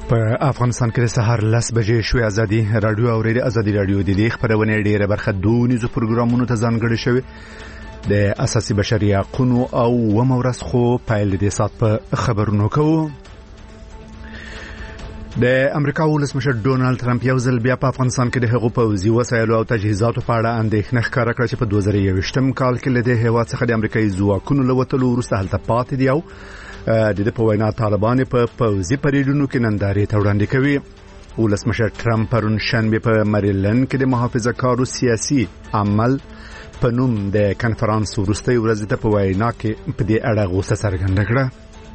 په افغانستان کې د سهار 10 بجې شوې ازادي رادیو او ازادي رادیو د دې خبرونه ډیره برخه دونیزو پروګرامونو ته ځانګړي شوی د اساسي بشري حقوقو او ومورث خو پایل د سات په خبرونو کوو. د امریکا ولسمشر ډونالد ټرمپ یو ځل بیا په افغانستان کې د هغو پوځي وسایلو او تجهیزاتو په اړه اندېښنه ښکاره کړه چې په 2021م کال کې له هیواد څخه د امریکایي ځواکونو له وتلو وروسته هلته پاتې دي او د په وینا طالبان په پوځي پریډونو کې نندارې ته وړاندې کوي. ولسمشر ټرمپ پرون شنبه په مریلند کې د محافظه‌کارو سیاسي عمل په نوم د کنفرانس وروستۍ ورځ ته په وینا کې په دې اړه غوسه څرګنده کړه.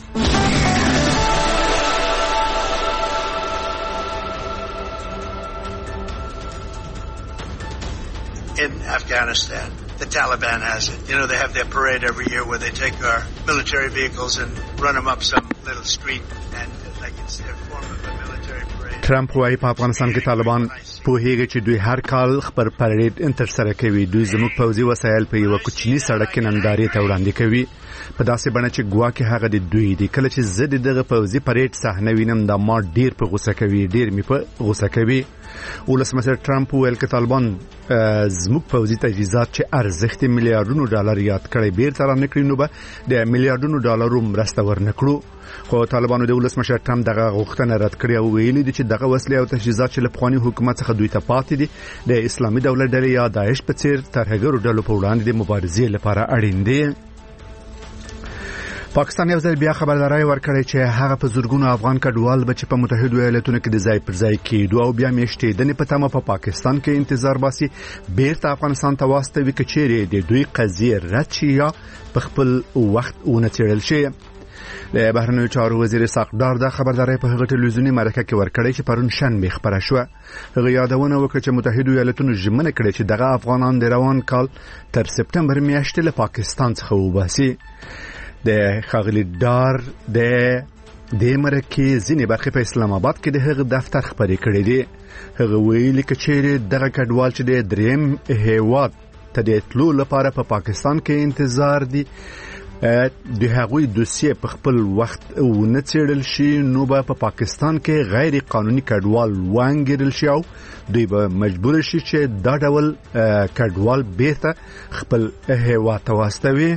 In Afghanistan, the Taliban has it. You know, they have their parade every year where they take our military vehicles and run them up some little street and like it's their form of a military parade. Trump وايي په افغانستان کې طالبان پوهیږي چې دوی هر کال خبر پریډ انترسره کوي. دوی زموږ پوځي وسایل په یو کوچني سړک کې نندارې ته وړاندې کوي په داسې بڼه چې ګواکې هغه د دوی دی. کله چې زه دغه پوځي پریډ صحنه وینم دا ما ډیر په غوسه کوي، ډیر می په غوسه کوي. ولسمشر ټرمپ ویل چې طالبان زموږ پوځي تجهیزات چې ارزښت میلیارډونو ډالر یاد کړي بیرته را نکړي نو به د میلیارډونو ډالرو مرسته ورنکړو. خو طالبانو د ولسمشر ټرمپ دغه غوښتنه رد کړې او ویلي دي چې دغه وسلې او تجهیزات چې له پخواني حکومت څخه دوی ته پاتې دي د اسلامي دولت ډلې یا داعش په څیر ترهګرو ډلو په وړاندې د مبارزې لپاره اړین دي. پاکستان یو ځل بیا خبرداري ورکړې چې هغه په زورګونو افغان کډوال بچ په متحده ایالاتونو کې د ځای پر ځای کېدو او بیا میشتې د په تمه په پاکستان کې انتظار باسي بیرته افغانستان ته واستوي کچېره د دوی قضیه رد شي یا په خپل وخت ونه چړل شي. د بهرنیو چارو وزیر ساقدار دا خبرداري په هغه ټلویزیونی مرکه کې ورکړې چې پرون شنبه خبره شوه. هغه یادونه وکړه چې متحده ایالاتونو ژمنه کړې چې دغه افغانان د روان کال تر سپتمبر میاشتې له پاکستان څخه وباسي. د خاغلی دار د مرکه ځینې برخې په اسلام آباد کې د هغه دفتر خبرې کړې دي. هغه ویلي چې دغه کډوال چې د دریم هیواد ته د تلو لپاره په پاکستان کې انتظار دي د هغوی دوسیه په خپل وخت ونه څېړل شي نو به په پاکستان کې غیر قانوني کډوال وانګیرل شي او دوی به مجبور شي چې دا ډول کډوال بیرته خپل هیواد ته واستوي.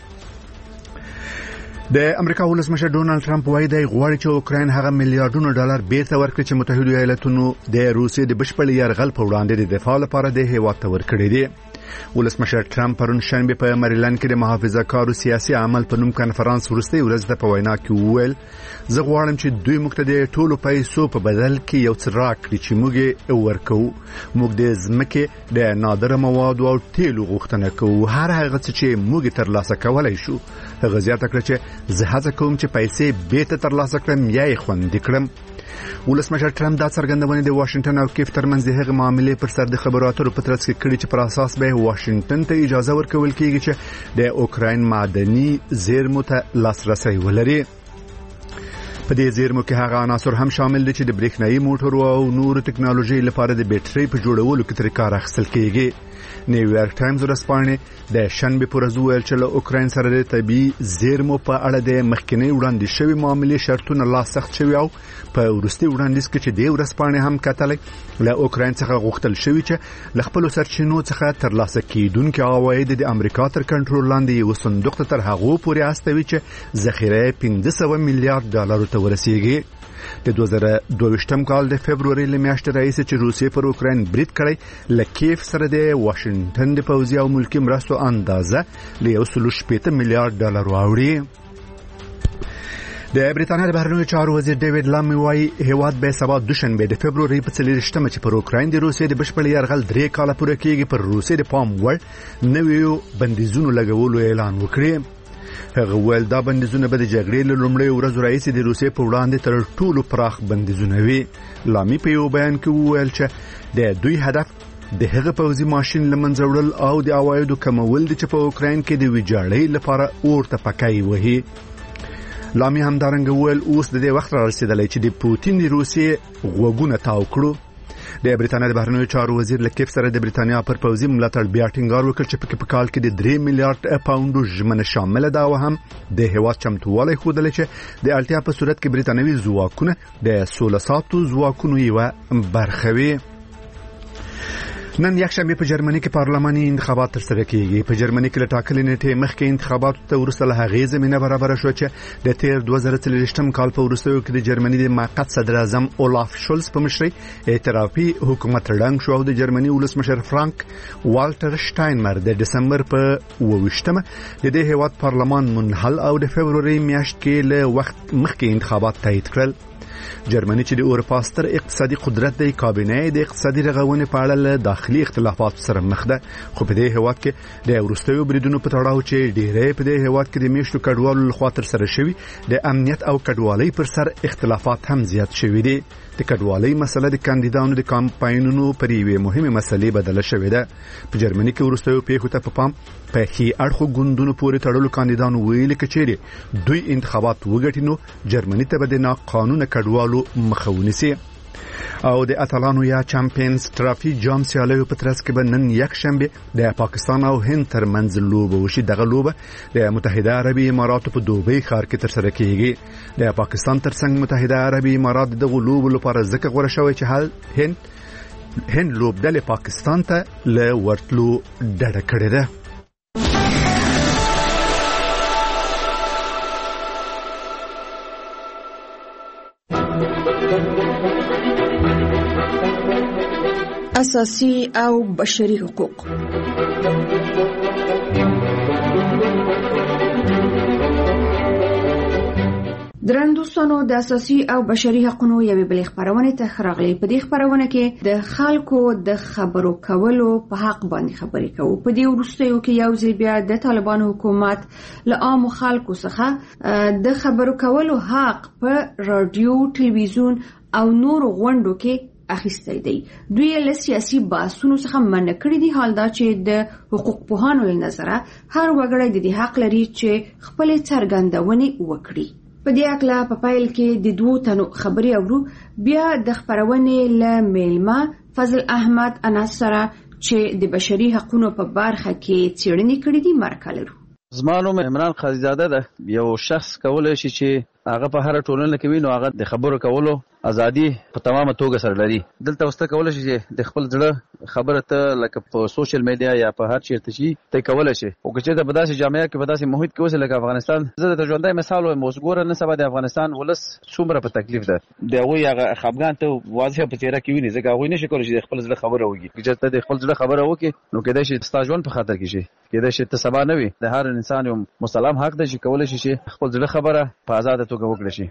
د امریکا ولسمشر ډونالد ټرمپ وايي د غواړي چې اوکراین هغه میلیارډونو ډالر بیرته ورکړي چې متحده ایالاتونو د روسیې د بشپړ یرغل په وړاندې د دفاع لپاره د هیواد ته ورکړي دي. ولسمشر ټرمپ پرون شنبه په مریلند کې د محافظه‌کارو سیاسي عمل په نوم کنفرانس وروستۍ ورځ ته په وینا کې وویل زه غواړم چې دوی موږ ته د ټولو پیسو په بدل کې یو څه راکړي چې موږ ورکو. موږ د ځمکې د نادره موادو او تیلو غوښتنه کوو، هر هغه څه چې موږ ترلاسه کولای شو. هغه زیاته کړه چې زه هڅه کوم چې پیسې بیرته ترلاسه کړم یا یې خوندي کړم. ولسمشر ټرمپ دا څرګندونه د واشنگټن او کیف ترمنځ د هغه معاملې پر سر د خبرو اترو په ترڅ کې کړي چې پر اساس به واشنگټن ته اجازه ورکول کیږي چې د اوکراین معدني زیرمو ته لاسرسي ولري. په دې زیرمو کې هغه عناصر هم شامل دي چې د برېښنايي موټرو او نور ټکنالوژي لپاره د بیټرۍ په جوړولو کې تر کار اخیستل کیږي. نیویارک ټایمز ورځپاڼې د شنبه پر ورځ ویل چې له اوکراین سره د طبي زیرمو په اړه د مخکنی وړاندې شوی معاملې شرطونه لا سخت شوی او په ورستي وړاندیز کې چې د ورځپاڼې هم کتلې له اوکراین څخه غوښتل شوی چې له خپل سرچینو څخه ترلاسه کیدونکو عواید د امریکا تر کنټرول لاندې یو صندوق ته تر هغه پورې استوي چې ذخیره 500 میلیارډ ډالر ته ورسیږي. د 2022م کال د فبرवरी میاشتې راځي چې روسیې پر اوکراین برید کړی لکیف سره د واشنگټن د پوځي او ملکی مرستو اندازه له 1.8 میلیارډ ډالر واوړي. د بریتانیا د بهرنیو چارو وزیر ډیوډ لام وايي هیواد به سبا دوشنبه د فبرवरी په 4مه چې پر اوکراین د روسیې د بشپړ یرغل 3 کال پوره کېږي پر روسیې د پام وړ نویو بندیزونو لګولو اعلان وکړي. هغه ویل دا بندیزونه به د جګړې له لومړۍ ورځې راهیسې د روسیې په وړاندې تر ټولو پراخ بندیزونه وي. لامي په یو بیان کې وویل چې د دوی هدف د هغه پوځي ماشين لمنځه وړل او د عوایدو کمول دي چې په اوکراین کې د ویجاړۍ لپاره اورته پکای وهي. لامي همدارنګه ویل اوس د دې وخت را رسیدلی چې د پوتین د روسیې غوګونه تاو کړو د بریټانیا د بهرنیو چارو وزیر لکیف سره د بریټانیا پر پوځي ملاتړ بیا ټینګار وکړ چې په کال کې د 3 میلیارډ پاونډو ژمنه شامل ده او هم د هیواد چمتووالی ښودل چې د اړتیا په صورت کې بریټانوي ځواکونه د 16 ساعتو ځواکونو یو برخه وي. نن یکشنبه په جرمني کې پارلماني انتخابات ترسره کیږي. په جرمني کې له ټاکلې نیټې مخکې انتخاباتو ته وروسته له هغې زمینه برابر شو چې د تیر 2023 کال په وروستیو کې د جرمني د موقت صدر اعظم اولاف شولز په مشرۍ ائتلافي حکومت ړنګ شو او د جرمني ولسمشر فرانک والټر شټاینمر د دسمبر په 28مه د دې هیواد پارلمان منحل او د فبروري میاشت کې له وخت مخکې انتخابات تایید کړل. جرمني چې د اروپا ستر اقتصادي قدرت دی کابینه د اقتصادي رغونې په اړه له داخلي اختلافات سره مخ ده، خو په دې هیواد کې د ورستیو بریدونو په تړاو چې ډیرې په دې هیواد کې د میشتو کډوالو لخوا تر سره شوی د امنیت او کډوالۍ پر سر اختلافات هم زیات شوی دي. د کډوالۍ مسله د کاندیدانو د کمپاینونو پر یوې مهمه مسلې بدله شوې ده. په جرمني کې ورستیو پیښو ته په پام په هي اړخو ګوندونو پورې تړلو کاندیدانو ویلي کچېره دوی انتخابات وګټینو جرمني ته به د ناقانونه کډوالو مخه ونیسي. او د اتلانو یا چمپیونز ټرافي جام سیالیو په ترڅ کې به نن یکشنبه د پاکستان او هند ترمنځ لوبه وشي. دغه لوبه د متحده عربي اماراتو په دوبۍ ښار کې ترسره کیږي. د پاکستان ترڅنګ متحده عربي امارات دغه لوبه لپاره ځکه غوړه شوی چې هند لوبډلې پاکستان ته له ورتلو ډډه کړې ده. اساسي او بشري حقوق. درندوستانو د اساسي او بشري حقوقو یوې بلې خبرونه ته راغلي. په دې خبرونه کې د خلکو د خبرو کولو په حق باندې خبرې کوو. په دې وروستیو کې یو ځل بیا د طالبانو حکومت له عام خلکو څخه د خبرو کولو حق په رادیو، ټلویزیون او نور غونډو کې اخیستی دی. دوی له سیاسي بحثونو څخه منع کړی دی. حال دا چې د حقوق پوهانو له نظره هر وګړی د دې حق لري چې خپل څرګندونې وکړي. په دې اړه په پیل کې د دوه تنو خبري اورو. بیا د خبرونې له میلمه فضل احمد انس سره چې د بشري حقوقو په برخه کې څېړنې کړې دي مرکه لرو. زما نوم عمران قاضیزاده ده. یو شخص کولای شي چې هغه په هر ټولنه کې ویني هغه د خبرو کولو ازادي په تمامه توګه سره لري. دلته وسته کولای شي چې د خپل ځړه خبره ته لکه په سوشل میډیا یا په هر چیرته شي ته کولای شي. او چې د بداسي جامعه کې بداسي محیط کې وسه لکه افغانستان زه د ژوندۍ مثال وایم. وګوره نه سبا د افغانستان ولس څومره په تکلیف ده. د هغه هغه خپګان ته واضح په چهره کې ویني ځکه هغه نشي کولای چې خپل ځړه خبره وکړي. چې ته د خپل ځړه خبره وکړي نو کېدای شي ستا ژوند په خطر کې شي. کېدای شي ته سبا نه وي. د هر انسان یو مسلم حق دی چې کولای شي چې خپل ځړه خبره په آزاد توګه وکړي شي.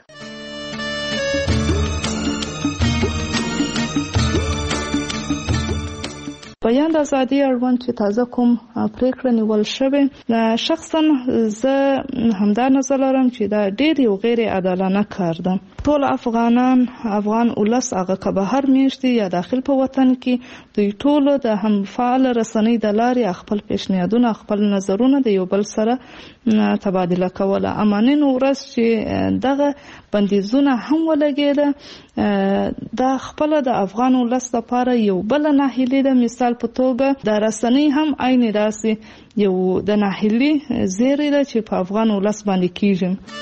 بیان د ازادي اړوند چې تازه کوم پریکړه نیول شوې، شخصا زه همدا نظر لرم چې دا ډېر یو غیر عادلانه کار ده. ټول افغان ولس هغه که بهر میشتي یا داخل په وطن کې دوی ټول د هم فعال رسنۍ د لارې خپل پیشنهادونه خپل نظرونه د یو بل سره تبادله کوله. امانین ورځ چې دغه بندیزونه هم ولګېده دا خپل د افغان ولس لپاره یو بل ناهیلي ده. مثال په توګه د رسنۍ هم عین داسې یو د ناهیلي زیری ده چې په افغان ولس باندې کیږي.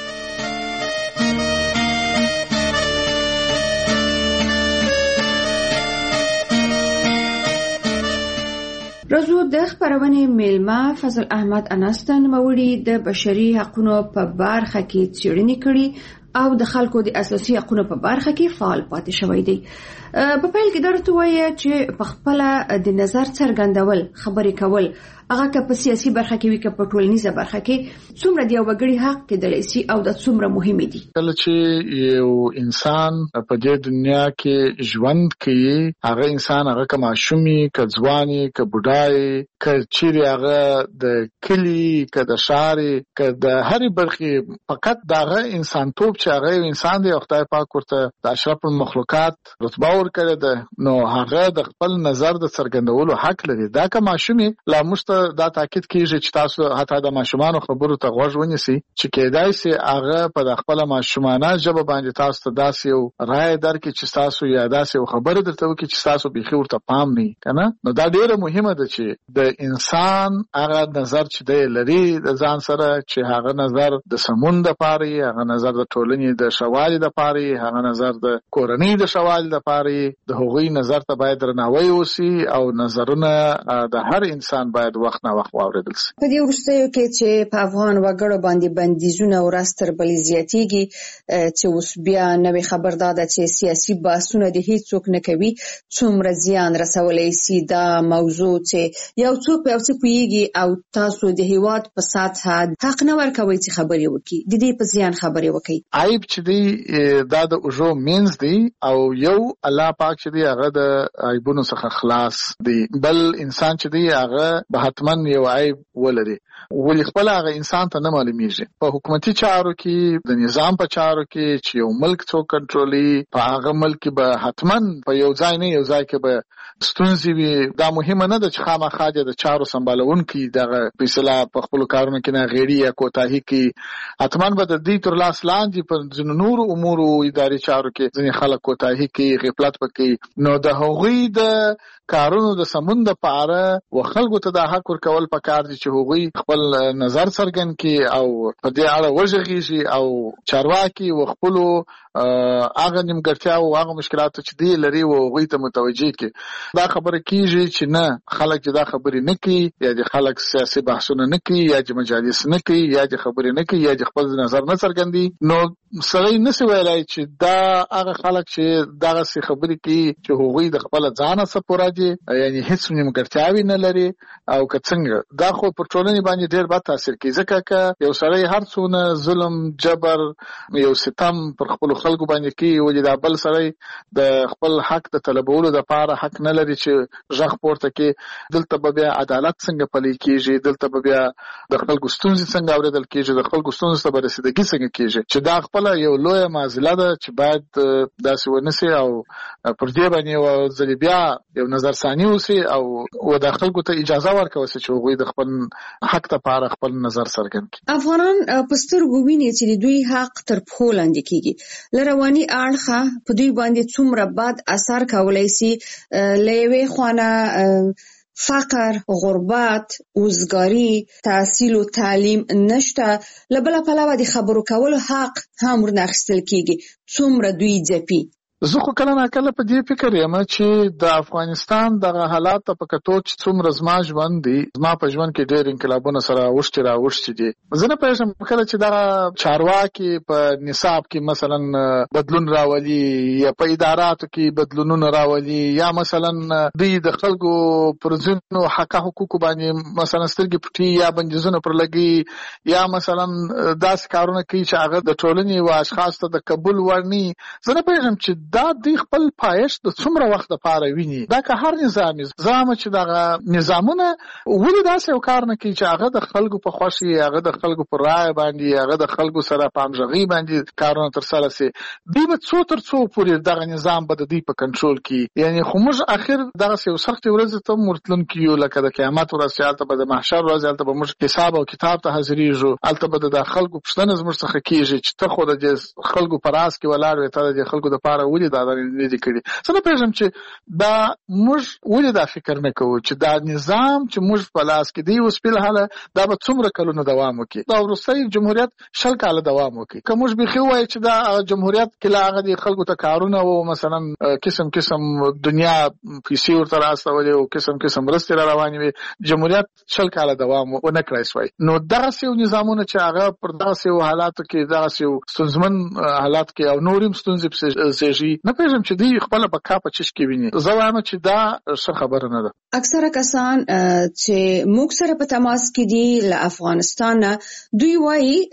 رازو د خبرونې میلمه فضل احمد انستان موړي د بشري حقوقو په برخه کې څېړنې کړي او د خلکو د اساسي حقوقو په برخه کې فعال پاتې شوی دی. په پیل کې درته وایي چې په خپل د نظر څرګندول خبرې کول هغه که په سیاسي برخه کې وي که په ټولنیزه برخه کې څومره د یو وګړي حق کېدلی شي او د څومره مهم دي. کله چې یو انسان په دې دنیا کې ژوند کوي هغه انسان هغه که ماشومي که ځواني که بوډای که چیرې هغه د کلی که د ښار که د هرې برخې فقط دغه انسانتوب چې هغه یو انسان دی او خدای پاک ورته د اشرف المخلوقات رتبه ورکړې ده نو هغه د خپل نظر د څرګندولو حق لري. دا که ماشومي لا موږ ته دا تاکید کیږي چې تاسو حتی د ماشومان خبرو ته غوږ ونیسئ چې کېدای شي هغه په خپل ماشومانه ژبه باندې تاسو ته داسې یو رائے درکړي چې تاسو یا داسې یو خبره درته وکړي چې تاسو بيخي ورته پام نه کنه. نو دا ډیره مهمه ده چې د انسان هغه نظر چې دی لري د ځان سره، چې هغه نظر د سمون د پاره، هغه نظر د ټولنې د شوالي د پاره، هغه نظر د کورنۍ د شوالي د پاره، د هغوی نظر ته باید درناوی وشي او نظرونه د هر انسان باید وخت نه وخت واوریدل شي. په دې وروستیو کې چې په افغان وګړو باندې بندیزونه ورځ تر بلې زیاتېږي، چې اوس بیا نوې خبر دا ده چې سیاسي بحثونه د هیڅوک نه کوي څومره زیان رسولی شي دا موضوع، چې یو څوک په یو څه پوهېږي او تاسو د هېواد په سطحه حق نه ورکوئ چې خبرې وکړي، د دې په زیان خبرې وکړي. عیب چې دی دا د اوږو مینځ دی او یو الله پاک چې دی هغه د عیبونو څخه خلاص دی، بل انسان چې دی هغه به حتماً یو عیب ولري، ولی خپل هغه انسان ته نه معلومیږي. په حکومتي چارو کې، د نظام په چارو کې چې یو ملک څوک کنټرولي، په هغه ملک به حتماً په یو ځای نه یو ځای کې به ستونزې وي. دا مهمه نه ده چې خامخا د چارو سمبالونکي دغه فیصله په خپل کارونو کې نه غیړي یا کوتاهي کوي، حتماً به د دې تر لاس لاندې په ځینو نورو امورو اداري چارو کې ځینې خلک کوتاهي کوي، غفلت کوي. نو د هغوی د کارونو د سمون د پاره و خلکو ته د حق ورکول پکار دي چې هغوی خپل نظر څرګند کړي او په دې اړه وژغېږي او چارواکي و خپل هغه نیمګړتیا او هغه مشکلات چې دی لري و هغوی ته متوجه کړي. دا خبره کیږي چې نه خلک چې دا خبرې نه کوي، یا د خلک سیاسي بحثونه نه کوي، یا د مجالس نه کوي، یا د خبرې نه کوي، یا د خپل نظر نه څرګندي، نو سړی نشي ویلای چې دا هغه خلک چې دغه څه خبرې کوي چې هغوی د خپل ځان څخه پوره دي، یعنی هیڅ نیمګړتیاوې نه لري او که څنګه دا خو پر ټولنې باندې ډېر بد تاثیر کوي. ځکه که یو سړی هر څونه ظلم جبر یو ستم پر خپل خلکو باندې کوي، ولې دا بل سړی د خپل حق د طلبولو لپاره حق نه لري چې غږ پورته کړي، دلته به بیا عدالت څنګه پلی کیږي، دلته به بیا د خلکو ستونزې څنګه اوریدل کیږي، د خلکو ستونزو ته به رسیدګي څنګه کیږي، چې دا خپل یو لویه معضله ده چې باید داسې ونسي او پر دې باندې یو ځل بیا یو نظر ثاني وسي او د خلکو ته اجازه ورکوي چې هغوی د خپل حق لپاره خپل نظر څرګند کړي. افغانان په سترګو ویني چې د دوی حق تر پښو لاندې کیږي، له رواني اړخه په دوی باندې څومره بد اثر کولی شي. له یوې خوانه فقر، غربت، وزګاري، تحصیل او تعلیم نشته، له بله پلوه د خبرو کولو حق هم ورنه اخیستل کیږي. څومره دوی ځپي. زه خو کله نه کله په دې فکر یم چې د افغانستان دغه حالات په کتو چې څومره زما ژوند دی، زما په ژوند کې ډېر انقلابونه سره اوښتي راوښتي دي. زه نه پوهېږم کله چې دغه چارواکي په نصاب کې مثلا بدلون راولي یا په اداراتو کې بدلونونه راولي، یا مثلا دوی د خلکو پر ځینو حقوقو باندې مثلا سترګې پټي یا بندیزونه پر لګي، یا مثلا داسې کارونه کوي چې هغه د ټولنې او اشخاص ته د قبول وړ نه. زه نه پوهېږم چې دا دوی خپل پایښت د څومره وخت لپاره ویني. دا که هر نظامي زعامه چې دغه نظامونه ولې داسې یو کار نه کوي چې هغه د خلکو په خوښي، هغه د خلکو په رایه باندې، هغه د خلکو سره په همغږۍ باندې کارونه ترسره شي. دوی به څو تر څو پورې دغه نظام به د دوی په کنټرول کې، یعنی خو موږ اخر دغسې یو سختې ورځې ته ورتلونکي یو، لکه د قیامت ورځ چې هلته به د محشر ورځ، هلته به موږ حساب او کتاب ته حاضرېږو، هلته به د خلکو پوښتنه زموږ څخه کېږي چې ته خو د خلکو په راز کې ولاړ وې، ته د خلکو دپاره ولې دا نه دي کړي. زه نه پوهېږم چې دا موږ ولې دا فکر نه کوو چې دا نظام چې موږ په لاس کې دی اوس فلحاله دا به څومره کلونه دوام وکړي. دا وروستی جمهوریت 20 کاله دوام وکړي. که موږ بیخي ووایو چې دا جمهوریت کې لا هغه د خلکو ته کارونه او مثلا قسم قسم دنیا پیسې ورته راستولې او قسم قسم مرستې را روانې وي، جمهوریت 20 کاله دوام ونه کړی شوی. نو دغسې یو نظامونه چې هغه پر دغسې یو حالاتو کې، دغسې یو ستونزمن حالات کې او نور هم ستونزې پسې زیږي، نه پوهېږم چې دوی خپله بقا په چش کې ویني. زه وایم چې دا ښه خبره نه ده. اکثره کسان چې موږ سره په تماس کې دي له افغانستان، دوی وایي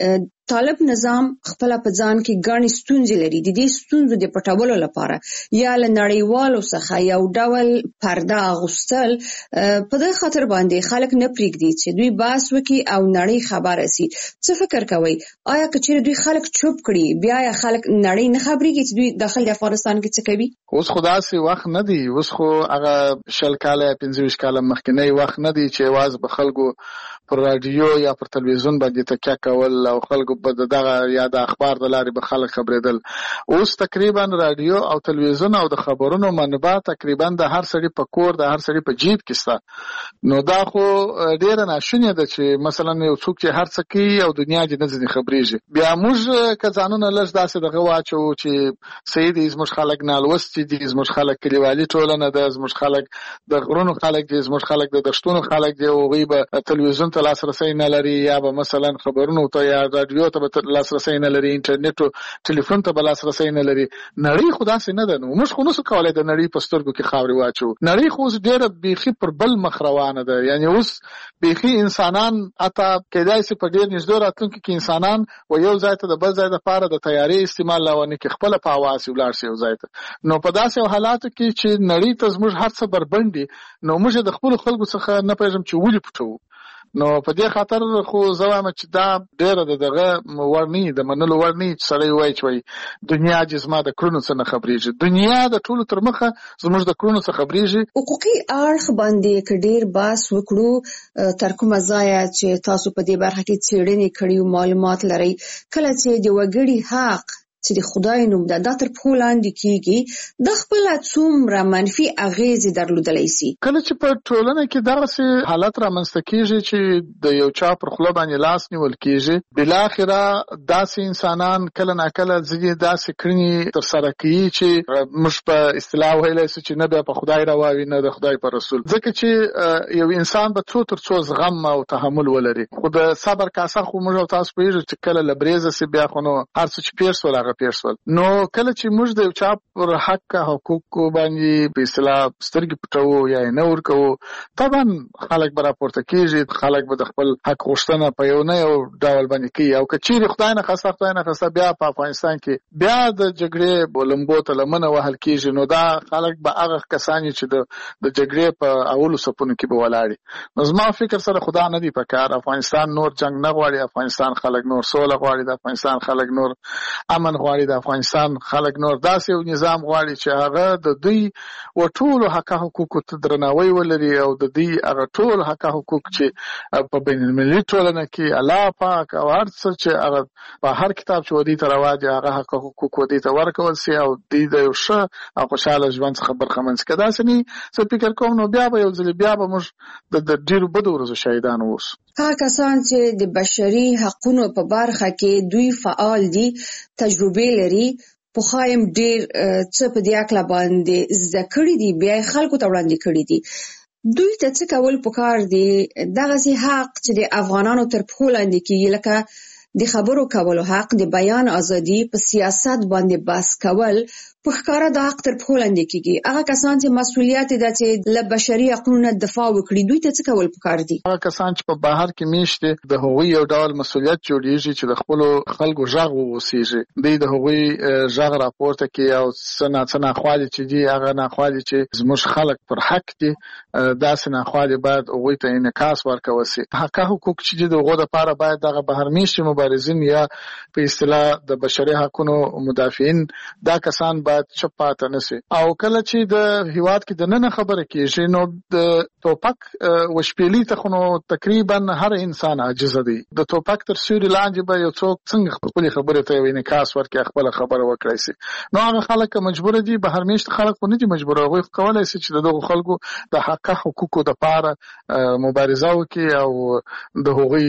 طالب نظام خپل په ځان کې ګڼې ستونزې لري. د دې ستونزو د پټولو لپاره یا له نړیوالو څخه یو ډول پرده اغوستل په دې خاطر باندې خلک نه پریږدي چې دوی بحث وکړي او نړۍ خبره سي. څه فکر کوي؟ آیا کچېرې دوی خلک چوپ کړي بیا یا خلک نړۍ نه خبرېږي چې دوی داخل افغانستان کې څه کوي؟ اوس خو داسې وخت نه دی. اوس خو هغه 20 کاله 25 کاله مخکنی وخت نه دی چې واز به خلکو پر رادیو یا پر تلویزیون باندې تکیه کول او خلکو په دغه یا د اخبار د لارې به خلک خبرېدل. اوس تقریبا رادیو او تلویزیون او د خبرونو منبع تقریبا د هر سړي په کور د هر سړي په جیب کې شته. نو دا خو ډیره ناشونې ده چې مثلا یو څوک چې هر څه کوي او دنیا دې نه ځنې خبرېږي. بیا موږ که ځانونه لږ داسې دغه واچو چې صحیح دي، زموږ خلک نالوستي دي، زموږ خلک کلیوالي ټولنه ده، زموږ خلک د غرونو خلک دي، زموږ خلک د دشتونو خلک دي، هغوی به تلویزیون ته لاسرسی نه لري یا به مثلا خبرونو ته یا رادیو ته به لاسرسی نه لري، انټرنیټ او ټلیفون ته به لاسرسی نه لري. نړۍ خو داسې نه ده. نو موږ خو نسو کولی د نړۍ په سترګو کې خاورې واچو. نړۍ خو اوس ډېره بیخي پر بل مخ روانه ده. یعنی اوس بیخي انسانان حتی کیدای شي په ډېر نږدې راتلونکي کې انسانان و یو ځای ته د بل ځای دپاره د تیارې استعمال لاونې کې خپله په هوا سي ولاړ شي یو ځای ته. نو په داسې حالاتو کې چې نړۍ ته زموږ هر څه بربند دي، نو موږ د خپلو خلکو څخه نه پوهېږم چې ولې پټوو. نو په دې خاطر خو زه وایم چې دا ډېره د دغه وړ نه د منلو وړ نه چې سړی وایي چې دنیا چې زما د کړنو څه نه خبرېږي. دنیا د ټولو تر مخه زموږ د کړنو څه خبرېږي. حقوقي اړخ باندې که ډېر بحث وکړو تر کومه ځایه چې تاسو په دې برخه کې څېړنې کړي او معلومات لرئ، کله چې د وګړي حق چې د خدای نوم ده دا تر پښو لاندې کېږي، د خپله څومره منفي اغېزې درلودلی سي؟ کله چې په ټولنه کې دغسې حالت رامنځته کېږي چې د یو چا پر خوله باندې لاس نیول کېږي، بالاخره داسې انسانان کله ناکله ځینې داسې کړنې ترسره کوي چې موږ په اصطلاح ویلی سو چې نه بیا په خدای روا وي نه د خدای په رسول. ځکه چې یو انسان به څو تر څو زغم او تحمل ولري. خو د صبر کاسه خو موږ او تاسو پوهېږو چې کله له بریزه سي بیا خو نو هر څه چې پېر سول پیرسول. نو کله چې موږ د یو چا پر حق حقوقو باندې په اصطلاح سترګې پټوو یا یې نه ورکوو، طبعا خلک به راپورته کېږي، خلک به د خپل حق غوښتنه په یو نه یو ډول باندې کوي. او که چیرې خدای نه خواسته بیا په افغانستان کې بیا د جګړې لمبو ته لمنه وهل کېږي، نو دا خلک به هغه کسان چې د جګړې په اولو صفونو کې به ولاړي. نو زما فکر سره خدا نه دی پکار. افغانستان نور جنگ نه غواړي، افغانستان خلک نور سوله غواړي، د افغانستان خلک نور امن غواړي، د افغانستان خلک نور داسې یو نظام غواړي چې هغه د دوی و ټولو حق حقوقو ته درناوی ولري او د دوی هغه ټول حق حقوق چې په بین المللي ټولنه کې الله پاک او هر څه چې هغه په هر کتاب چې ودی ته رواجي هغه حق حقوق ودی ته ورکول سي او دوی د یو ښه او خوشحاله ژوند څخه برخمن سي. که داسې نه زه فکر کوم نو بیا به یو ځل بیا به موږ د ډېرو بدو ورځو شهیدان اوسو. هغه کسان چې د بشري حقونو په برخه کې دوی فعال دي، تجربه لري، پخایم ډېر څه په دې اړه باندې زده کړي دي، بیا خلکو ته وړاندې کړي دي، دوی ته څه کول پکار دي؟ دغسې حق چې د افغانانو تر پښو لاندې کېږي، لکه د خبرو کولو حق، د بیان ازادي، په سیاست باندې بحث کول، په ښکاره د حق تر پښو لاندې کېږي. هغه کسان چې مسؤلیت ده چې له بشري حقونو دفاع وکړي، دوی ته څه کول پکار دي؟ هغه کسان چې په بهر کې میشت دي، د هغوی یو ډول مسؤلیت جوړیږي چې د خپلو خلکو غږ واوسیږي. دوی د هغوی غږ راپورته کړي او څه ناخوالې چې دي، هغه ناخوالې چې زموږ خلک پر حق دي، داسې ناخوالې باید هغوی ته انعکاس ورکول سي. حق حقوق چې دي د هغو دپاره باید دغه بهر میشتي مبارزین یا په اصطلاح د بشري حقونو مدافعین دا کسان باید چپ پاتې نشي. او کله چې د هیواد کې د نن خبره کېږي نو د توپک وشپېلي ته خو نو تقریبا هر انسان عاجز دی. د توپک تر سیوري لاندې به یو څوک څنګه خپلې خبرې ته یو انعکاس ورکړي، خپله خبره وکړی سي. نو هغه خلک مجبور دي، بهر میشت خلک خو نه دي مجبور، هغوی کولی سي چې د دغو خلکو د حق حقوقو دپاره مبارزه وکړي او د هغوی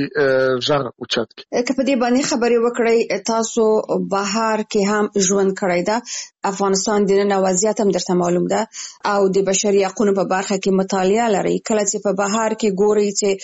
غږ اوچت کړي. که په دې باندې خبرې وکړئ، تاسو بهر کې هم ژوند کړی ده، افغانستان د نن وضعیت هم درته معلوم ده او د بشري حقونو په برخه کې مطالعه لري. کله چې په بهر کې ګورئ چې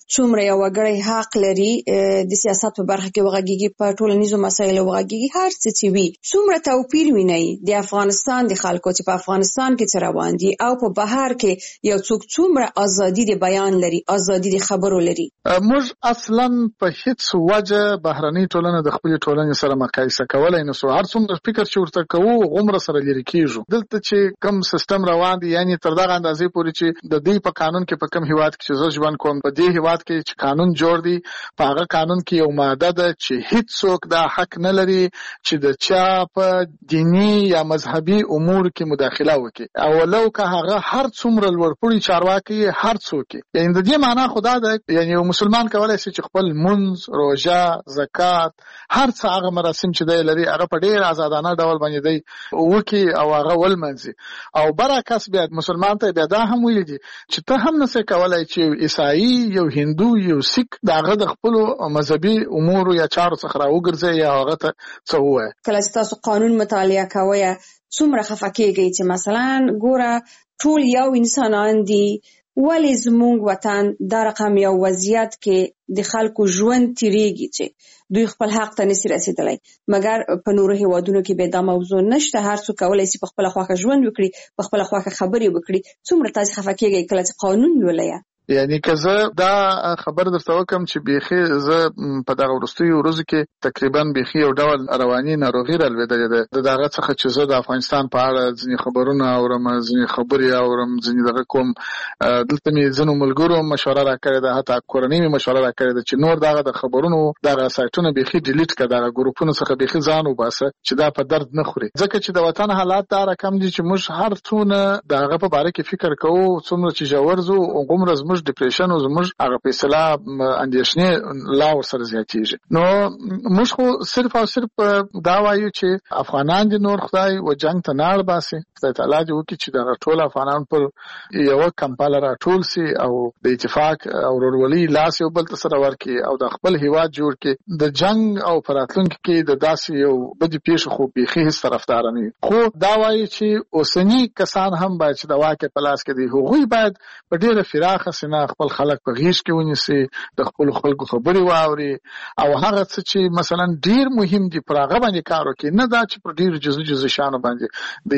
څومره یو وګړی حق لري د سیاست په برخه کې وغږیږي، په ټولنیزو مسایلو وغږیږي، هر څه چې وي. څومره توپیر ویني د افغانستان د خلکو چې په افغانستان کې څه روان دي او په بهر کې یو څوک څومره ازادي د بیان لري، ازادي د خبرو لري. موږ اصلا په هیڅ وجه بهرنۍ ټولنه د خپل ټولنې سره مقایسه کولای نه سو. هر څومره فکر چې ورته کوو غومره سره لري کیږو. دلته چې کم سیستم روان دی، یعنی تر دغه اندازې پورې چې د دې په قانون کې په کم هیواد کې چې زه ژوند کوم، په دې هیواد کې چې قانون جوړ دی، په هغه قانون کې یو ماده ده چې هیڅ څوک دا حق نه لري چې د چا په دینی یا مذهبي امور کې مداخله وکړي، او لو که هغه هر څومره لوړپوړي چارواکي هر څوک. یعنی د دې معنا خدا ده، یعنی یو مسلمان کولای شي چې خپل منځ، روژه، زکات، هر څه هغه مراسم چې دی لري هغه په ډیر آزادانه ډول باندې دی وکي او هغه ولمنځي. او برعکس بیا مسلمان ته بیا دا هم ویل دي چې ته هم نسې کولای چې عیسائی، یو هندو، یو سیک داغه د خپل مذهبي امور یا چارو څخه راوګرځي یا هغه ته څه وایي. کله چې تاسو قانون مطالعه کوئ څومره خفه کېږئ چې مثلا ګوره ټول یو انسانان دي، ولی زمونږ وطن دا رقم یو وضعیت کې د خلکو ژوند تیریږي چې دوی خپل حق ته نسی رسیدلی، مګر په نورو هیوادونو کې به دا موضوع نشته. هر څوک کولای شي په خپل خواخه ژوند وکړي، په خپل خواخه خبرې وکړي. څومره تاسو خفه کېږئ کله چې قانون لولئ؟ یعنی که زه دا خبر درته وکم چې بیخي زه په دغه وروستیو ورځو کې تقریبا بیخي یو ډول رواني ناروغي رالوېدلې ده. د دغه څخه چې زه د افغانستان په اړه ځینې خبرونه اورم، ځینې خبرې اورم، ځینې دغه کوم. دلته مې ځینو ملګرو مشوره راکړې ده، حتی کورنۍ مې مشوره راکړې ده چې نور دغه د خبرونو دغه سایټونه بیخي ډیلیټ کړه، دغه ګروپونو څخه بیخي ځان وباسه چې دا په درد نه خوري. ځکه چې د وطن حالات دا رقم دي چې موږ هر څونه دغه په باره کې فکر کوو، څومره چې ژور ځو غومره زموږ ډیپریشن او زموږ هغه په اصطلاح اندېښنې لا ورسره زیاتېږي. نو موږ خو صرف او صرف دا وایو چې افغانان دي نور خدای و جنگ ته نه اړ باسي، خدای تعالی دې وکړي چې دغه ټول افغانان پر یوه کمپاله راټول سي او د اتفاق او ورورولۍ لاس یو بل ته سره ورکړي او د خپل هیواد جوړ کړي. د جنگ او په راتلونکي کې د داسې یو بدې پیښې خو بیخي هېڅ طرفداره نه وي. خو دا وایي چې اوسني کسان هم باید چې د واکې په لاس کې دي، هغوی باید په ډېره پراخه سینه خپل خلک په غیږ کې ونیسي، د خپلو خلکو خبرې واوري او هغه څه چې مثلا ډېر مهم دي پر هغه باندې کار وکړي، نه دا چې پر ډېرو جزو شیانو باندې د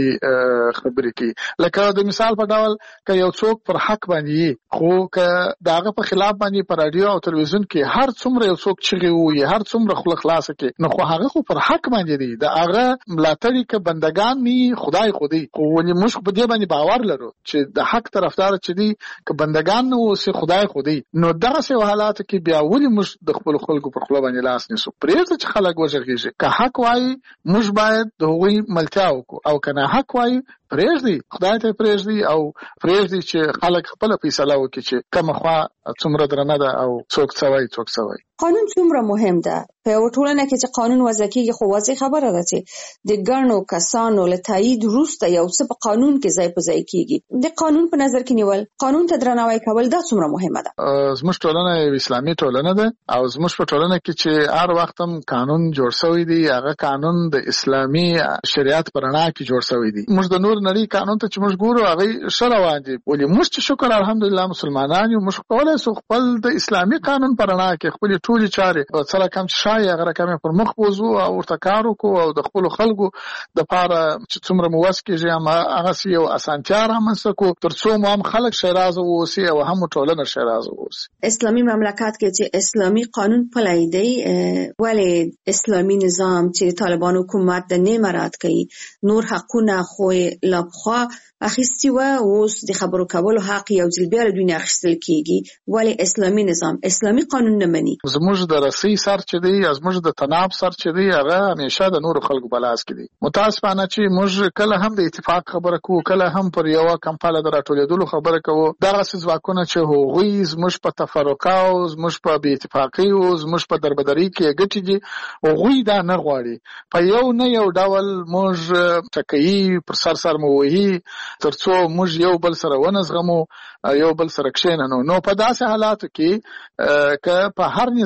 خبرې کوي. لکه د مثال په ډول که یو څوک پر حق باندې خو که د هغه په خلاف باندې په راډیو او تلویزیون کې هر څومره یو څوک چغې ووایي، هر څومره خوله خلاصه کړي، نو خو هغه خو پر حق باندې دی، د هغه ملاتړي که بندګان نه خدای خو دی. خو ولې موږ په دې باندې باور لرو چې د حق طرفدار چې دی که بندګان نه اوسي خدای خو دی. نو دغسې حالاتو کې بیا ولې موږ د خپلو خلکو پر خوله باندې لاس نیسو؟ پرېږده چې خلک وغږېږي. که حق وایي موږ باید د هغوی ملتیا وکړو، او که نه حق وایي پرېږدي خدای ته پرېږدي او پرېږدي چې خلک خپله فیصله وکړي چې کومه خوا څومره درنه ده او څوک څه وایي څوک څه وایي. قانون څومره مهم ده په یوه ټولنه کې چې قانون وضع کېږي؟ خو واضح خبره ده چې د ګڼو کسانو له تایید وروسته یو څه په قانون کې ځای په ځای کېږي. د قانون په نظر کې نیول، قانون ته درناوی کول، دا څومره مهمه ده؟ زموږ ټولنه یو اسلامي ټولنه ده او زموږ په ټولنه کې چې هر وخت هم قانون جوړ شوی دی، هغه قانون د اسلامي شریعت په رڼا کې جوړ شوی دی. موږ د نور نړۍ قانون ته چې موږ ګورو هغه ښه روان دي، ولې موږ چې شکر الحمدلله مسلمانان یو، موږ کولی شو خپل د اسلامي قانون په رڼا کې خپلې ټولې چارې څه رقم چې ښایي هغه رقم یې پر مخ بوځو او ورته کار وکړو او د خپلو خلکو دپاره چې څومره مو وس کېږي هغسې یو اسانتیا رامنځته کړو تر څو مو هم خلک ښېرازه واوسي او هم ټولنه ښېرازه واوسي. اسلامي مملکت کې چې اسلامي قانون پلی دی، ولې اسلامي نظام چې طالبان حکومت د نه مراعات کوي، نور حقونه خو لا پخوا اخیستي وه، اوس د خبرو کولو حق یو ځل بیا له دوی نه اخیستل کېږي، ولې اسلامي نظام اسلامي قانون نه مني؟ زموږ د رسۍ سر چې دی یا زموږ د تناب سر چې دی هغه همیشه د نورو خلکو په لاس کې دی. متاسفانه چې موږ کله هم د اتفاق خبره کوو، کله هم پر یوه کمپاله د راټولېدلو خبره کوو، دغسې ځواکونه چې هغوی زموږ په تفرقه او زموږ په بې اتفاقۍ او زموږ په دربدرۍ کې ګټې دي، هغوی دا نه غواړي. په یو نه یو ډول موږ ټکوي، پر سر مو وهي تر څو موږ یو بل سره ونه زغمو، یو بل سره کښېننو. نو په داسې حالاتو کې که په هر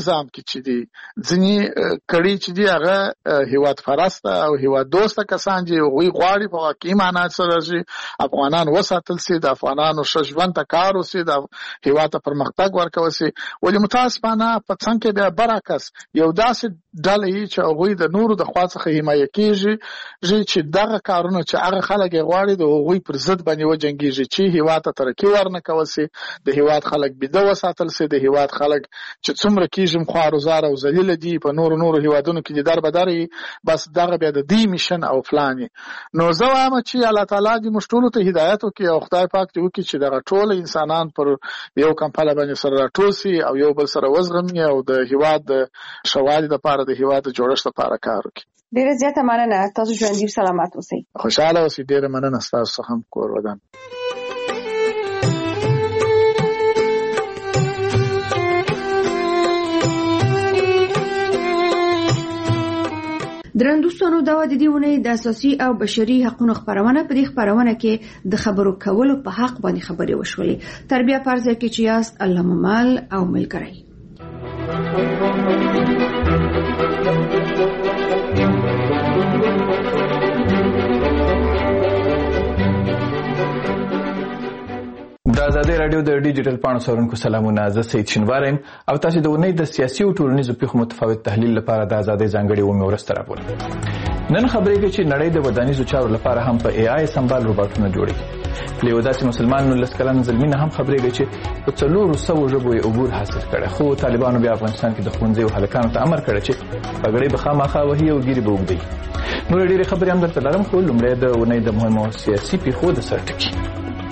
نظام کې چې دي ځینې کړي چې دي هغه هیواد پرست او هیواد دوست کسان چې هغوی غواړي په واقعي معنا سره چې افغانان وساتل سي، د افغانانو ښه ژوند ته کار وسي، د هیواد ته پرمختګ ورکول سي. ولې متاسفانه په څنګ کې بیا برعکس یو داسې ډله یي چې هغوی د نورو د خوا څخه حمایه کېږي چې دغه کارونه چې هغه خلک یې غواړي د هغوی پر ضد باندې وجنګېږي چې هیواد ته ترقي ورنکول سي، د هیواد خلک بیده وساتل سي، د هیواد خلک چې څومره کېږم خوارزار او ذلیله دي په نورو هیوادونو کې در بدر یي، بس دغه بیا د دې میشن او پلان. نو زه وایم چې الله تعالی دې موږ ټولو ته هدایت وکړي او خدای پاک دې وکړي چې دغه ټول انسانان پر یو کمپله باندې سره راټول سي او یو بل سره وزغمي او د هیواد د ښه والي لپاره د هیواد د جوړښت لپاره کار وکړي. ډیره زیاته مننه. تاسو ژوندي سلامت اوسئ. خوشاله اوسئ. ډیره مننه ستاسو څخه هم کور ودان. درندوستانو دا د دې ونې د اساسي او بشري حقوقو خبرونه په دې خبرونه کې د خبرو کولو په حق باندې خبرې وشولې. تربیه فرض کې چې یاست الله ممال او ملګری. د ازادي رادیو د ډیجیټل پاڼو څارونکو سلامونه. زه سید شینوار یم او تاسو د ونې د سیاسي او ټولنیزو پیښو متفاوت تحلیل لپاره د ازادي ځانګړي ومه ورسته راپور. نن خبرې کوي چې نړۍ د ودانیزو چارو لپاره هم په AI سمبال روباټونه جوړي. له وداسي مسلمانانو لسکلن زلمینه هم خبرې کوي چې په 400 ژبو یې عبور حاصل کړي، خو طالبانو بیا افغانستان کې د ښوونځي او هلکانو ته امر کړی چې پګړۍ به خامخا وهي او ګیري به وګدي. نو ډېرې خبرې هم درته لرم، خو لومړی د ونې د مهمو سیاسي پیښو د سر ټکي.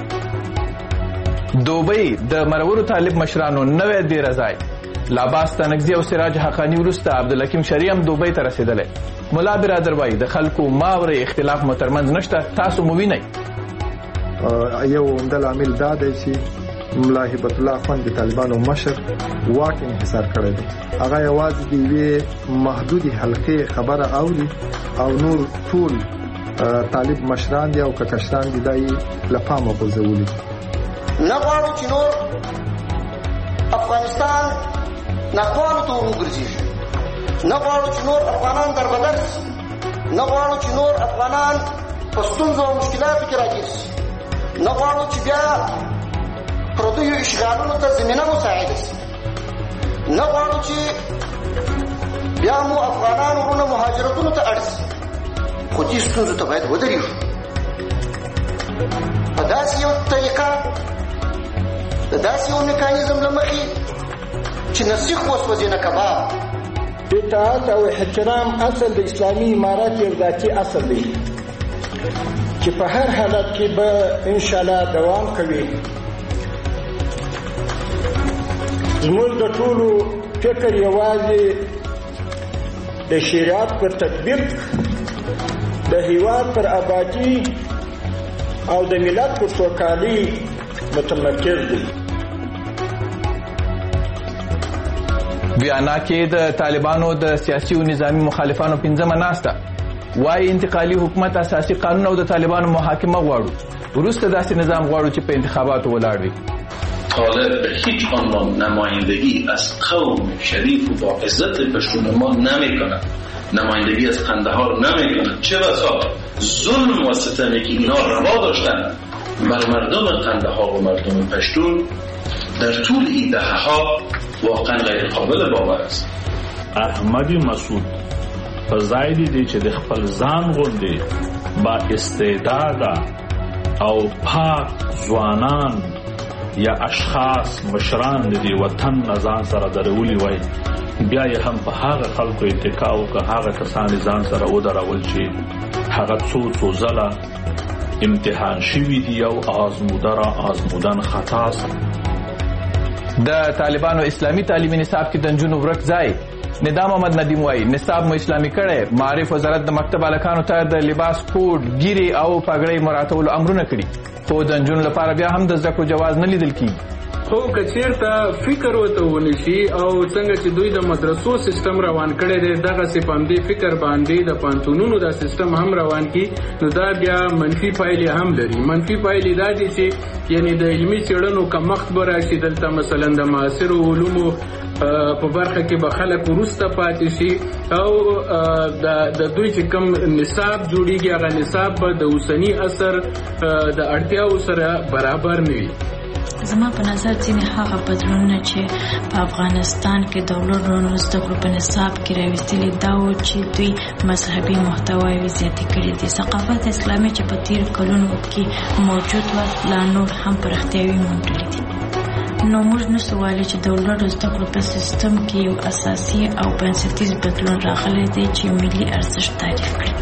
دوبۍ د مرورو طالب مشرانو نوې دی رضای لاباس تنگزی او سراج حقانی ورسته عبدالحکیم شریم دوبۍ ته رسیدلی. مولا برادر وایي د خلکو ماورې اختلاف مو ترمنځ نشته، تاسو مو وینئ. یو عمده لامل دا دی چې ملا هبت الله خان د طالبانو مشر واک انحصار کړی دی. هغه یوازې د یوې محدودې حلقې خبره اوري او نور ټول طالب مشران دي او کشران دي دای له پامه غورځولي. نه غواړو چې نور افغانستان ناخوالو ته وګرځي، نه غواړو چې نور افغانان دربدر شي، نه غواړو چې نور افغانان په ستونزو او مشکلاتو کې راګیر شي، نه غواړو چې بیا پردیو اشغالونو ته زمینه مساعده شي، نه غواړو چې بیا مو افغانان ورونه مهاجرتونو ته اړ شي، خو دې ستونزو ته باید ودرېږو په داسې یو طریقه، د داسې یو میکانیزم له مخې چې نسیخ وسوځي نه کباب. اطاعت او احترام اصل د اسلامي امارت یو ذاتي اصل دی چې په هر حالت کې به انشاءالله دوام کوي. زموږ د ټولو فکر یوازې د شریعت پر تطبیق، د هیواد پر آبادی او د ملت پر سوکالي متمرکز دی. ویانا کې د طالبانو د سیاسي او نظامی مخالفانو پنځمه ناسته وايي انتقالي حکومت اساسي قانون او د طالبانو محاکمه غواړو، وروسته داسې نظام غواړو چې په انتخاباتو ولاړ وي. طالب به هیچ عنوان نمایندگی از قوم شریف و با عزت پشتون ما نمیکنه، نمایندگی از قندهار نمیکنه، چه بسا ظلم و ستمی که اینا روا داشتن بر مردم قندهار و مردم پشتون در طول این دهه‌ها واقعا غیر قابل باور است. احمد مسعود په ځای دی چې د خپل ځان غوندې با استعداده او پاک ځوانان یا اشخاص مشران د دې وطن نه ځان سره درولي وای، بیا یې هم په هغه خلکو اتکا وکړه، هغه کسان ځان سره ودرول چې هغه څو ځله امتحان شوي دي او آزمودن خطا سره. د طالبانو اسلامي تعلیمي نصاب کې د نجونو ورک ځای. ندام احمد ندیم وایي نصاب مو اسلامي کړی، معارف وزارت د مکتب هلکانو ته د لباس کوډ، ګیرې او پګړۍ مراعاتولو امرونه کړي، خو د نجونو لپاره بیا هم د زده کړو جواز نه لیدل کیږي. خو کچیرته فکر وته ونشي او څنګه چې دوی د مدرسو سیستم روان کړی دی دغه سي په همدې فکر باندې د پانتونونو د سیستم هم روان کی نو دا بیا منفي پایلې هم لري. منفي پایلې دا دي چې یعنی د علمي څېړنو کمښت به راشي دلته مثلا د معاصرو علومو په برخه کې به خلک وروسته پاتې شي او د دوی چې کوم نصاب جوړیږي هغه نصاب به د اوسني عصر د اړتیاو سره برابر نه وي. زما په نظر ځینې هغه بدلونونه چې په افغانستان کې د ولورونو زده کړو په نصاب کې راوستلي دا و چې دوی مذهبي محتواوې زیاتې کړي دي. ثقافت اسلامي چې په تېرو کلونو کې موجود و لا نور هم پراختیاوې موندلي دي. نو موږ نشو ویلی چې د ولورو زده کړو په سیستم کې یو اساسي او بنسټیز بدلون راغلی دی چې ملي ارزښت تعریف کړي.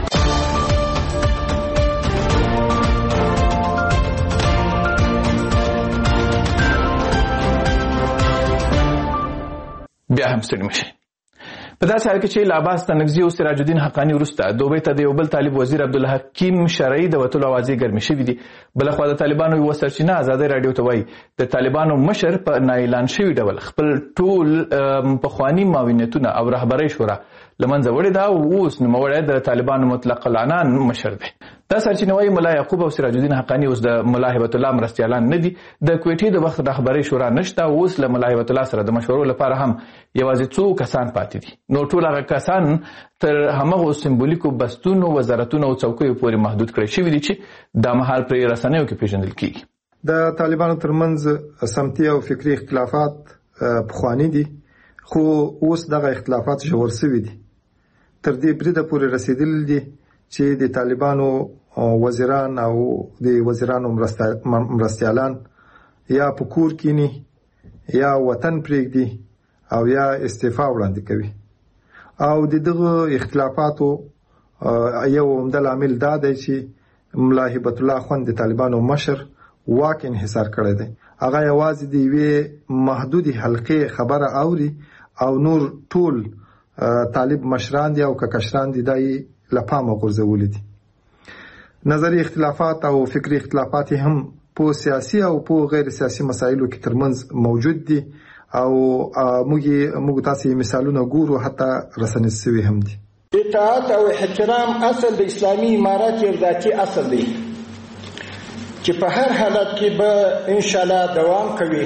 بیا هم ستړي مشئ. په داسې حال کې چې لاباس تنگزي او سراج الدین حقانی وروسته دوبۍ ته د یو بل طالب وزیر عبدالحکیم شرعي د وتلو اوازې ګرمې شوي دي. بلخوا د طالبانو یوه سرچینه ازادۍ راډیو ته وایي د طالبانو مشر په نااعلان شوي ډول خپل ټول پخواني معاونیتونه او رهبرۍ شورا له منځه وړې ده او اوس نوموړی د طالبانو مطلق العنان مشر دی. دا سرچینه وایي ملا یعقوب او سراج الدین حقانی اوس د ملا هبت الله مرستیالان نه دي. د کویټې د وخت رهبرۍ شورا نشته. اوس له ملا هبت الله سره د مشورو لپاره هم یوازې څو کسان پاتې دي. نو ټول هغه کسان تر همغو سمبولیکو بستونو وزارتونو او څوکیو پورې محدود کړی شوي دي چې دا مهال پرې رسنیو کې پیژندل کیږي. د طالبانو ترمنځ سمتي او فکري اختلافات پخوانی دي خو اوس دغه اختلافات ژور شوي دي. تر دې بریده پورې رسیدلي دي چې د طالبانو وزیران او د وزیرانو مرستیالان یا په کور کینی یا وطن پرېږدي او یا استعفا وړاندې کوي. او دغه اختلافاتو یو عمده عامل دا دی چې ملا هبت الله خوند د طالبانو مشر واک انحصار کړی دی. هغه یوازې د یوې محدودې حلقې خبره اوري او نور ټول طالب مشران دي او کشران دي دای لپامه غورځولې دي. نظری اختلافات او فکری اختلافات هم په سیاسي او په غیر سیاسي مسایلو کې ترمنځ موجود دي او موږ تاسو مثالونه ګورو حتی رسنۍ سوي هم دي. اطاعت او احترام اصل د اسلامي امارت یو ذاتي اصل دی چې په هر حالت کې به ان شاء الله دوام کوي.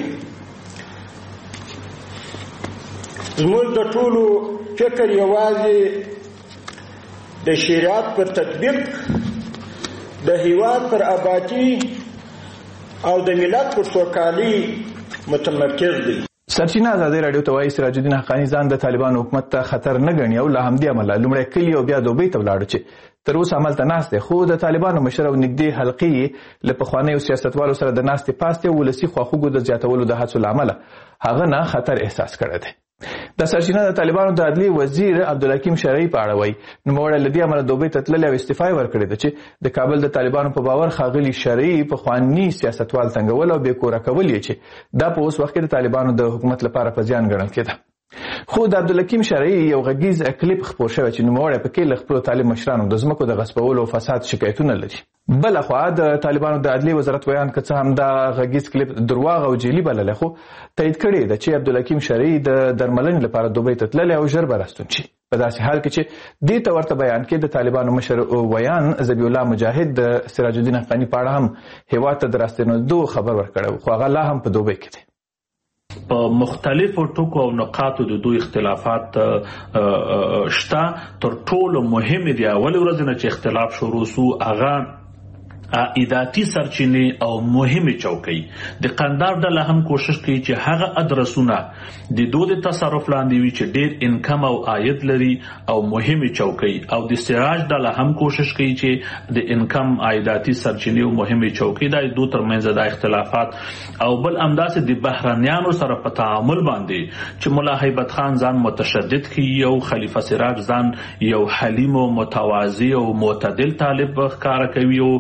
زموږ د ټولو فکر یوازې د شریعت پر تطبیق د هیواد پر آبادی او د ملت پر سوکالي متمرکز دی. سرچینه ازادۍ راډیو ته وایي سراج الدین حقانی ځان د طالبانو حکومت ته خطر نه ګڼي او له همدې امله لومړی کلي او بیا دوبۍ ته ولاړو چې تر اوسه همالته ناست دی. خو د طالبانو مشر او نږدې حلقې له پخوانیو سیاستوالو سره د ناستې پاستې او ولسي خواخوږو د زیاتولو د هڅو له امله هغه نه خطر احساس کړی دی. د سرچینه د طالبانو د عدلي وزیر عبدالحکیم شرعي په اړه وایي نوموړی له دې امله دوبۍ ته تللی او استعفا یې ورکړې ده چې د کابل د طالبانو په باور ښاغلي شرعي پخواني سیاستوال تنګول او بې کوره کول یې چې دا په اوس وخت کې د طالبانو د حکومت لپاره په زیان ګڼل کېده. خو د عبدالحکیم شرعي یو غږیز کلیپ خپور شوی چې نوموړی پکې له خپلو طالب مشرانو د ځمکو د غصبولو او فساد شکایتونه لري. بلخوا د طالبانو د عدلي وزارت ویان که څه هم دا غږیز کلیپ درواغ او جعلي بللی خو تایید کړی ده چې عبدالحکیم شرعي د درملنې لپاره دوبۍ ته تللی او ژر به راستون شي. په داسې حال کې چې دې ته ورته بیان کې د طالبانو مشر ویان ذبیح الله مجاهد د سراج الدین حقاني په اړه هم هیواد ته د راستنېدو خبر ورکړی خو هغه لا هم په دوبۍ کې دی. په مختلفو ټکو او نقاطو د دوی اختلافات شته. تر ټولو مهم دی اول ورځ نه چې اختلاف شروع سو هغه عائداتي سرچینې او مهمه چوکۍ د قندار ډله هم کوشش کوي چې هغه ادرسونه د دوی د تصرف لاندې وي چې ډېر انکم او عاید لري او مهمه چوکۍ او د سراج ډله هم کوشش کوي چې د انکم عائداتي سرچینې او مهمه چوکۍ د دوی ترمنځ د اختلافات او بل امداسه د بهرانيانو سره په تعامل باندې چې مولا هیبت خان ځان متشدد کوي او خلیفہ سراج ځان یو حلیم او متواضع او معتدل طالب ښکارا کوي او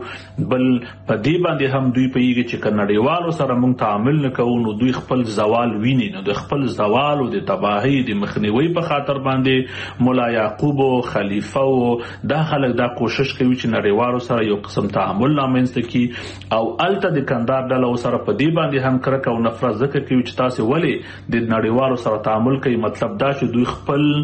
بل په دې باندې هم دوی پوهیږي چې که نړیوالو سره موږ تعامل نه کوو نو دوی خپل زوال ویني، نو د خپل زوال او د تباهۍ د مخنیوي په خاطر باندې مولا یعقوب او خلیفه او دا خلک دا کوشش کوي چې نړیوالو سره یو قسم تعامل رامنځته کړي او الته د کندهار ډله سره په دې باندې هم کرکه او نفرت ذکر کوي چې تاسو ولې د نړیوالو سره تعامل کوي. مطلب دا چې دوی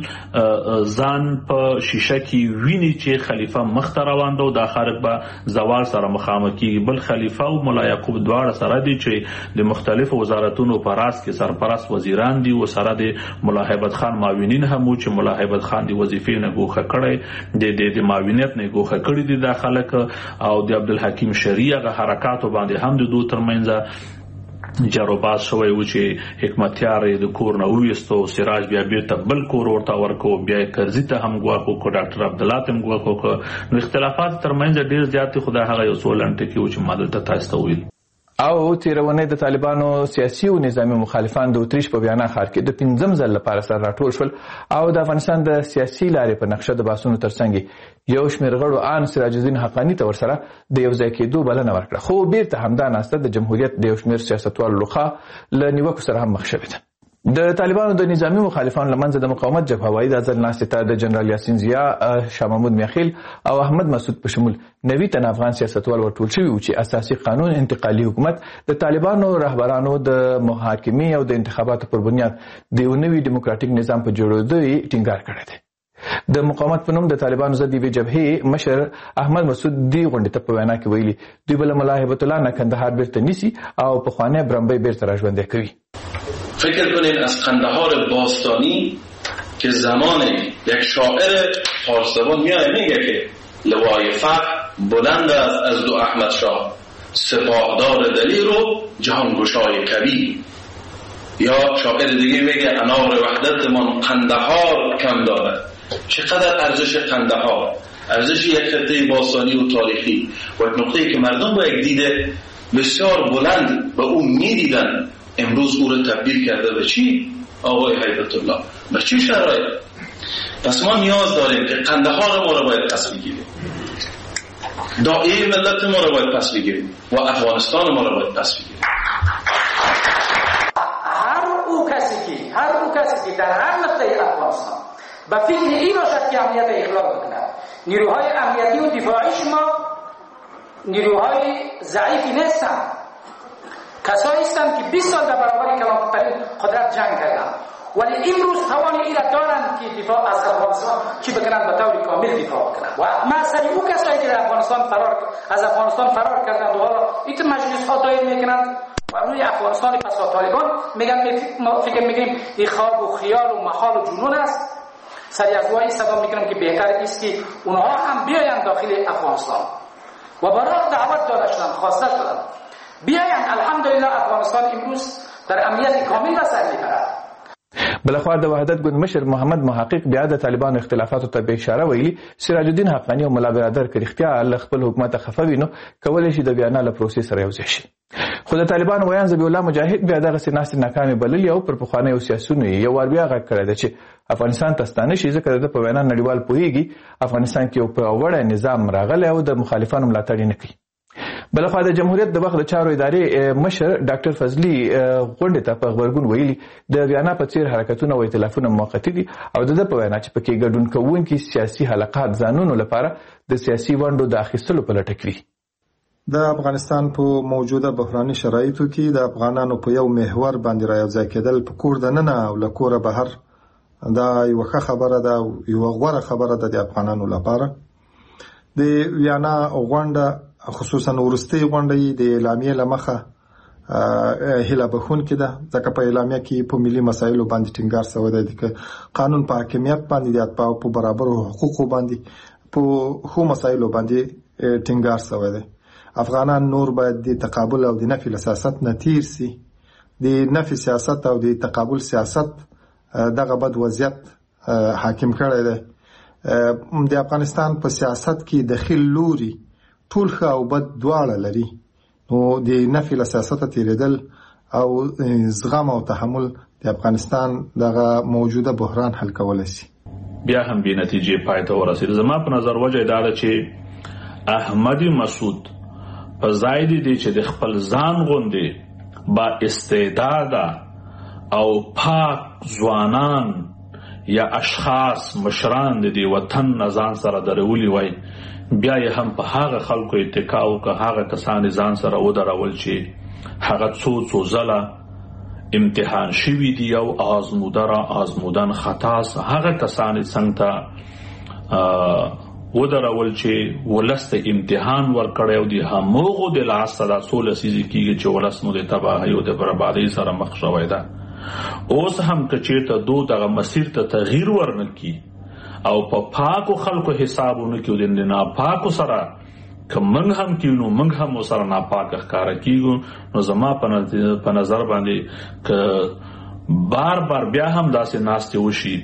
خپل ځان په شیشه کې ویني چې خلیفه مخته روان دی او دا خلک به زوال سره مخامخ کیږي. بل خلیفه او مولا یعقوب دواړه سره دي چې د مختلفو وزارتونو په راس کې سرپرست وزیران دي او سره د مولا هیبت خان معاونین هم چې مولا هیبت خان د وظیفې نه ګوښه کړی د معاونیت نه ګوښه کړی دي دا خلک او د عبدالحکیم شریعه غ حرکاتو باندې هم د دوه ترمنځ جاروباز شوی و چې حکمتیار د کور نه وویستو، سراج بیا بیرته بل کور ورته ورکو، بیا کرزي ته هم ګواښ وکړو، ډاکټر عبدالله ته هم ګواښ وکړو. نو اختلافات ترمنځ ډېر زیات دي، خو دا هغه یو څو لنډ ټکي و چې ما دلته تاسو ته وویل. او تیرونی د طالبانو سیاسي او نظامی مخالفان د اتریش په ویانا ښار کې د 5م ځل لپاره سره راټول شول او د افغانستان د سیاسي لارې په نقشه د باسونو ترڅنګ یو شمېر غړو آن سراج الدین حقانی ته ورسره د یو ځای کېدو بلنه ورکړه، خو بیرته همدا ناسته د جمهوریت د یو شمېر سیاستوالو لخوا له نیوکو سره هم مخ شوې ده. د طالبانو د نظامی مخالفانو لمنځه د مقاومت جبهه وایي د ځل ناستې ته د جنرال یاسین ضیا، شاه محمود میاخیل او احمد مسعود په شمول 90 تن افغان سیاستوال ورټول شوي وو چې اساسي قانون انتقالي حکومت د طالبانو رهبرانو د محاکمې او د انتخاباتو پر بنیاد د یو نوي ډیموکراټیک نظام په جوړېدو یې ټینګار کړی دی. د مقاومت په نوم د طالبانو ضد یوې جبهې مشر احمد مسعود دې غونډې ته په وینا کې ویلي دوی به له ملا هیبت الله نه کندهار بیرته نیسي او پخوانی برمبی بیرته راژوندی کوي. فکر کنید از قندهار باستانی که زمان یک شاعر فارس‌زبان میاد میگه که لوای فقر بلند است از دو احمد شاه، سپاهدار دلیر و جهانگشای کبیر. یا شاعر دیگه میگه انار وحدتمان قندهار کم دارد. چقدر ارزش قندهار، ارزش یک خطه باستانی و تاریخی و یک نقطه‌ای که مردم با یک دیده بسیار بلند به اون میدیدن امروز او رو تبدیل کرده به چی؟ آقای هیبت الله به چی شرایط؟ پس ما نیاز داریم که قندهار ما رو باید پس بگیریم، داعیه ملت ما رو باید پس بگیریم و افغانستان ما رو باید پس بگیریم. هر او کسی که در هر نقطه افغانستان به فکر این باشد که امنیت اخلال بکند، نیروهای امنیتی و دفاعی شما نیروهای ضعیفی نیستند، کسایی هستند که 20 سال در برابر کلانترین قدرت جنگ کردند ولی امروز توان ایرا دارند که دفاع از افغانستان چی بکنند به طور کامل دفاع کنند. و مثلا او کسایی که از افغانستان فرار کردند و حالا این مجلس ها دایر میکنند و روی افغانستان پس طالبان میگن فکر میکنیم این خواب و خیال و محال و جنون است. سری از وای صدا میکنم که بهتر است که اونها هم بیایند داخل افغانستان و برای دعوت داده شدند، خواسته شدند بیایند. الحمدلله افغانستان امروز در امنیت کامل و سر میبرد. بلخوا د وحدت ګوند مشر محمد محقق بیا د طالبانو اختلافاتو ته به اشاره ویلي سراج الدین حقانی او ملا برادر کرختیا له خپل حکومت خفه وینو کولای شي د بیان له پروسې سره یو ځای شي. خو د طالبانو ویان ذبیح الله مجاهد بیا دغه سیناست ناکامه بللی او پر پخوانی او سیاسيونو یو ور بیا غږ کړی دی چې افغانستان تستانه شي ځکه د په وینا نړیوال پوهیږي افغانستان کې یو پیاوړی نظام راغلی او د مخالفانو ملاتړ نه کوي. بلخوا د جمهوریت د وخت د چارو ادارې مشر ډاکټر فضلی غونډې ته په خبرګون ویلي د ویانا په څیر حرکتونه او ائتلافونه موقتی دي او د په وینا چې پکې ګډون کوونکي سیاسي حلقات ځانونو لپاره د سیاسي ونډو د اخیستلو په لټه کې وي. د افغانستان په موجوده بحراني شرایطو کې د افغانانو په یو محور باندې راځي کېدل په کور دننه او له کوره بهر دا یو ښه خبره ده او یو غوره خبره ده د افغانانو لپاره. د ویانا غونډه خصوصا ورستي غونډې د اعلامیې لمخه هله بخون کې ده ځکه په اعلامیه کې په ملي مسایلو باندې ټینګار شوی دی چې قانون په حاکمیت باندې د په برابر حقوقو باندې په خو مسایلو باندې ټینګار شوی دی. افغانان نور باید د تقابل او د نفي سیاست نه تیر سي. د نفي سیاست او د تقابل سیاست دغه بد وضعیت حاکم کړی دی. د افغانستان په سیاست کې داخل لوري ټول ښه او بد دواړه لري. نو د نفي له سیاست تیریدل او زغم او تحمل د افغانستان دغه موجوده بحران حل کولای شي. بیا هم به نتیجې پای ته ورسېد. زما په نظر وجه دا ده چې احمد مسعود په ځای دی چې د خپل ځان غوندې با استعداده او پاک ځوانان یا اشخاص مشران د دې وطن نه ځان سره درولي وای، بیا یې هم په هغه خلکو اتکا وکړه، هغه کسان ځان سره ودرول چې هغه څو ځله امتحان شوي دي او آزمودن خطاس، هغه کسان څنګه ته ودرول چې ولس ته امتحان ورکړی او د همغو د لاسه دا څو لسیزې کېږي چې ولس مو د تباهۍ او د بربادۍ سره مخ شوی ده. اوس هم که چېرته دو دغه مسیر ته تغییر ورنکړي او په پاکو خلکو حساب ونه کړي او د ناپاکو سره که موږ هم کیو نو موږ هم ورسره ناپاکه ښکاره کېږو، نو زما په نظر باندې که بار بیا هم داسې ناستې وشي،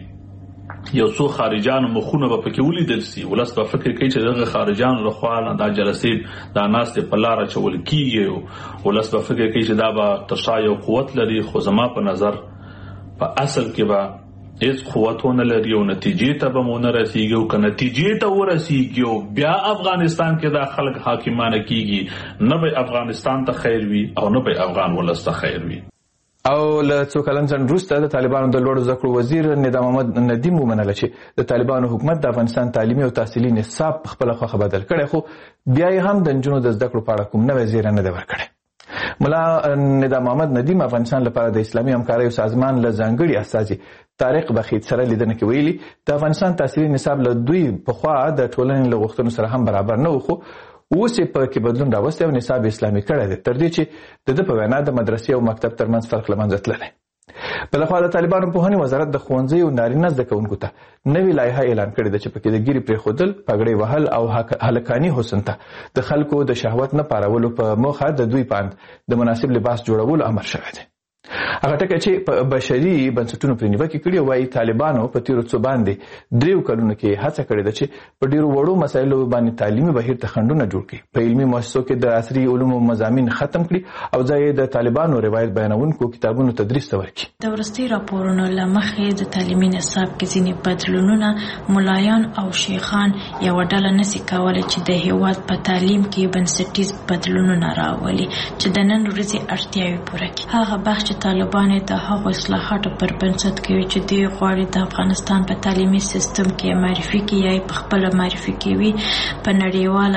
یو څو خارجانو مخونه به پکې ولیدل سي، ولس به فکر کوي چې دغه خارجانو لخوا دا جلسې دا ناستې په لاره چول کېږي، ولس به فکر کوي چې دا به تشا یو قوت لري، خو زما په نظر په اصل کې به هیڅ قوت ونه لري او نتیجې ته به مو نه رسېږي، او که نتیجې ته ورسېږي او بیا افغانستان کې دا خلک حاکمانه کېږي، نه به افغانستان ته خیر وي او نه به افغان ولس ته خیر وي. او له څو کلن ځنډ وروسته د طالبانو د لوړو زده کړو وزیر نظام محمد ندیم ومنله چې د طالبانو حکومت د افغانستان تعلیمي او تحصیلي نصاب په خپله خوښه بدل کړی، خو بیا یې هم د نجونو د زده کړو په اړه کوم نوی زیری نه دی ورکړی. ملا نظام محمد ندیم افغانستان لپاره د اسلامي همکاریو سازمان له ځانګړي استازي طارق بخیت سره لیدنه کې ویلي د افغانستان تحصیلي نصاب له دوی پخوا د ټولنې له غوښتنو سره هم برابر نه و، خو اوس یې په کې بدلون راوستی او نصاب اسلامي کړی دی، تر دې چې د ده په وینا د مدرسې او مکتب ترمنځ فرق له منځه تللی. بلخوا د طالبانو پوهنې وزارت د ښوونځیو نارینه زده کوونکو ته نوې لایحه اعلان کړې ده چې پکې د ګیرې پرېښودل، پګړۍ وهل او هلکاني حسن ته د خلکو د شهوت نه پارولو په موخه د دوی پاند د مناسب لباس جوړولو امر شوی دی. هغه ټکی چې په بشري بنسټونو پرې نیوکې کړي، وایي طالبانو په تېرو څو باندې 3 کلونو کې هڅه کړې ده چې په ډېرو وړو مسایلو باندې تعلیمي بهیر ته خنډونه جوړ کړي، په علمي مؤسسو کې د عصري علومو مضامین ختم کړي او ځای یې د طالبانو روایت بیانونکو کتابونو تدریس ته ورکړي. د وروستي راپورونو له مخې د تعلیمي نصاب کې ځینې بدلونونه ملایان او شیخان یوه ډله نسي کولی چې د هېواد په تعلیم کې بنسټیز بدلونونه راولي چې د نن ورځې اړتیاوې پوره کړي. هغه بخش طالبان د هغو اصلاحاتو پر بنسټ کوي چې دوی غواړي د افغانستان په تعلیمي سیستم کې معرفي کړي یا په خپله معرفي کوي په نړیواله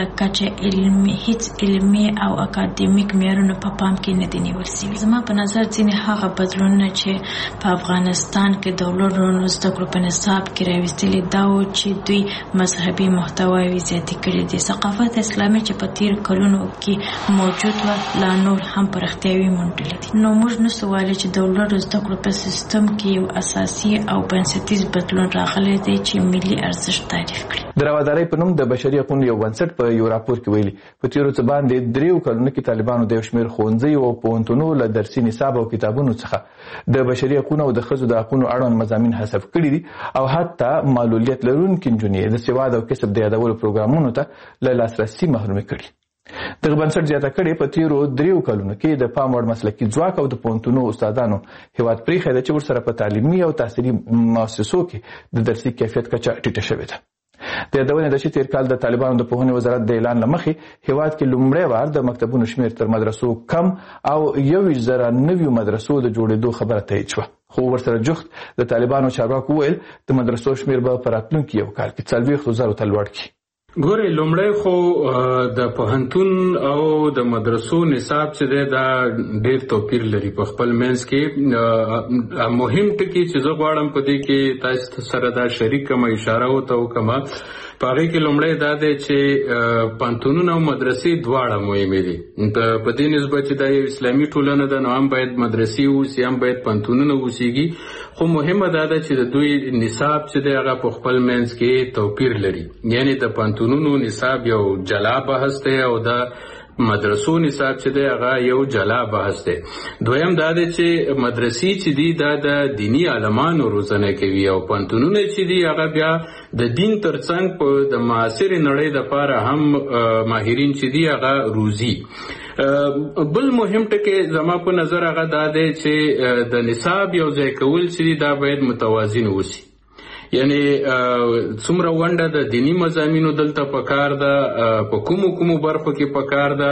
کچه هیڅ علمي او اکاډمیک معیارونه په پام کې نه دي نیول سوي. زما په نظر ځینې هغه بدلونونه چې په افغانستان کې د لوړو زده کړو په نصاب کې راویستلي دا و چې دوی مذهبي محتواوې زیاتې کړي دي. ثقافت اسلامي چې په تېرو کلونو کې موجود و لا نور هم پراختیاوې موندلې دي. نو موږ نسو ویلی چې د لوړو زده کړو په سیستم کې یو اساسي او بنسټیز بدلون راغلی دی چې ملي ارزښت تعریف کړي. د روادارۍ په نوم د بشري حقوقو یو بنسټ په یو راپور کې ویلي په تېرو څه باندې 3 کلونو کې طالبانو د یو شمېر ښوونځیو او پوهنتونونو له درسي نصاب او کتابونو څخه د بشري حقوقو او د ښځو د حقونو اړوند مضامین حذف کړي دي او حتی معلولیت لرونکي نجونې د سواد او کسب د یادولو پروګرامونو ته له لاسرسي محرومې کړي. دغه بنسټ زیاته کړې په تېرو 3 کلونو کې د پام وړ مسلکي ځواک او د پوهنتونونو استادانو هېواد پرېښی ده چې ورسره په تعلیمي او تحصیلي مؤسسو کې د درسي کیفیت کچه ټیټه شوې ده. د یادونې ده چې تېر کال د طالبانو د پوهنې وزارت د اعلان له مخې هېواد کې لومړی وار د مکتبونو شمېر تر مدرسو کم او 21,000 نویو مدرسو د جوړېدو خبره تایید شوه، خو ورسره جفت د طالبانو چارواکو وویل د مدرسو شمېر به په راتلونکي یو کال کې 40,000 ته لوړ کړي. ګورې لومړی خو د پوهنتون او د مدرسو نصاب چې دی دا ډېر توپیر لري په خپل منځ کې. مهم ټکي چې زه غواړم په دې کې تاسو سره دا شریک کړم، اشاره ورته وکړم، په هغې کې لومړی دا دی چې پوهنتونونه او مدرسې دواړه مهمې دي. په دې نسبت چې دا یو اسلامي ټولنه ده نو هم باید مدرسې اوسي هم باید پوهنتونونه اوسېږي، خو مهمه دا ده چې د دوی نصاب چې دی هغه په خپل منځ کې توپیر لري. یعنی د پوهنتونونو نصاب یو جلا بحث دی او د مدرسو نصاب چې دی هغه یو جلا بحث دی. دویم دا دی چې مدرسې چې دي دا د دینی عالمانو روزنه کوي او پوهنتونونه چې دي هغه بیا د دین ترڅنګ په د معاصرې نړۍ دپاره هم ماهرین چې دي هغه روزي. بل مهم ټکی زما په نظر هغه دا دی چې د نصاب یو ځای کول چې دي دا باید متوازن وسی. یعنی څومره ونډه د دینی مضامینو دلته پکار ده، په کومو برخو کې پکار ده،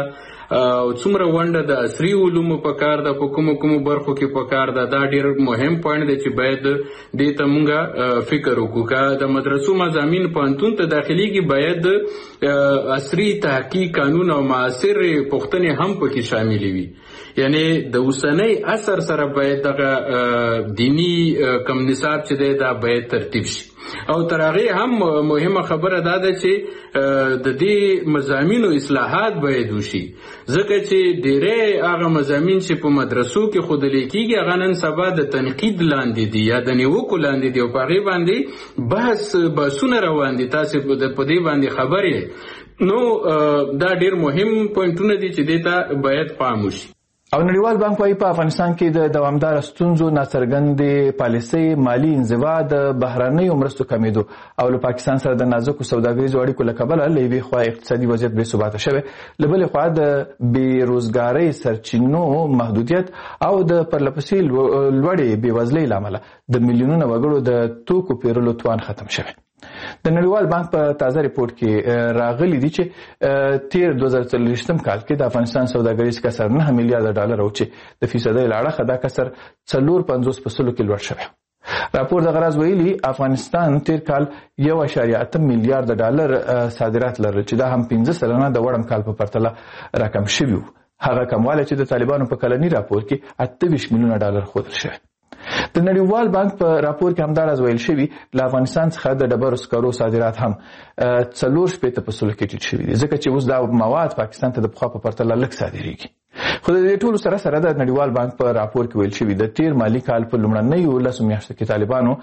څومره ونډه د عصري علومو په کار ده، په کومو برخو کې په کار ده. دا ډیر مهم پوینټ دی چې باید دې ته مونږه فکر وکړو. که د مدرسو مضامین پوهنتون ته داخليږي باید عصري تحقیق قانون او معاصر پوښتنې هم پکې شاملې وي. یعنی د اوسنۍ اثر سره باید دغه دینی کم نصاب چې دی دا باید ترتیب شي. او تر هغې هم مهمه خبره دا ده چې د دې مضامینو اصلاحات باید وشي، ځکه چې ډېری هغه مضامین چې په مدرسو کې ښودلی کېږي هغه نن سبا د تنقید لاندې دي یا د نیوکو لاندې دي او په هغې باندې بحثونه روان دي. تاسې په دې باندې خبر یې. نو دا ډېر مهم پوینټونه دي چې دې ته باید پام وشي. او نړیوال بانک وايي په افغانستان کې د دوامدار ستونزو ناڅرګندې پالیسۍ، مالي انزوا، د بهرنیو مرستو کمیدو او له پاکستان سره د نازکو سوداګریزو اړیکو له کبله له یوې خوا اقتصادي وضعیت بې ثباته شوی، له بلې خوا د بېروزګارۍ سرچینو محدودیت او د پرلپسې لوړې بېوزلۍ له امله د میلیونونو وګړو د توکو پیرلو توان ختم شوی. د نړیوال بانک په تازه ریپورت کې راغلی دی چې تیر 2024 کال کې د افغانستان سوداګریز کسر 9 میلیارډ ډالر او چې د فیصدۍ له اړخه دا کسر 4.50% کې لوړ شوی. راپور د غراز ویلي افغانستان تیر کال 1.8 میلیارډ ډالر صادرات لرل چې دا هم 15 سلنه د وړم کال په پرتله راکم شوی. هغه کموالی چې د طالبانو په کلنی راپور کې 28 میلیونه ډالر ښودل شوی. د نړیوال بانک په راپور کې همداراز ویل شوي له افغانستان څخه د ډبرو سکرو صادرات هم 4.8% کې ټیټ شوي دي، ځکه چې اوس دا مواد پاکستان ته د پخوا په پرتله لږ صادریږي. خو د دې ټولو سره سره د نړیوال بانک په راپور کې ویل شوي د تیر مالي کال په لومړنیو 10 میاشتو کې طالبانو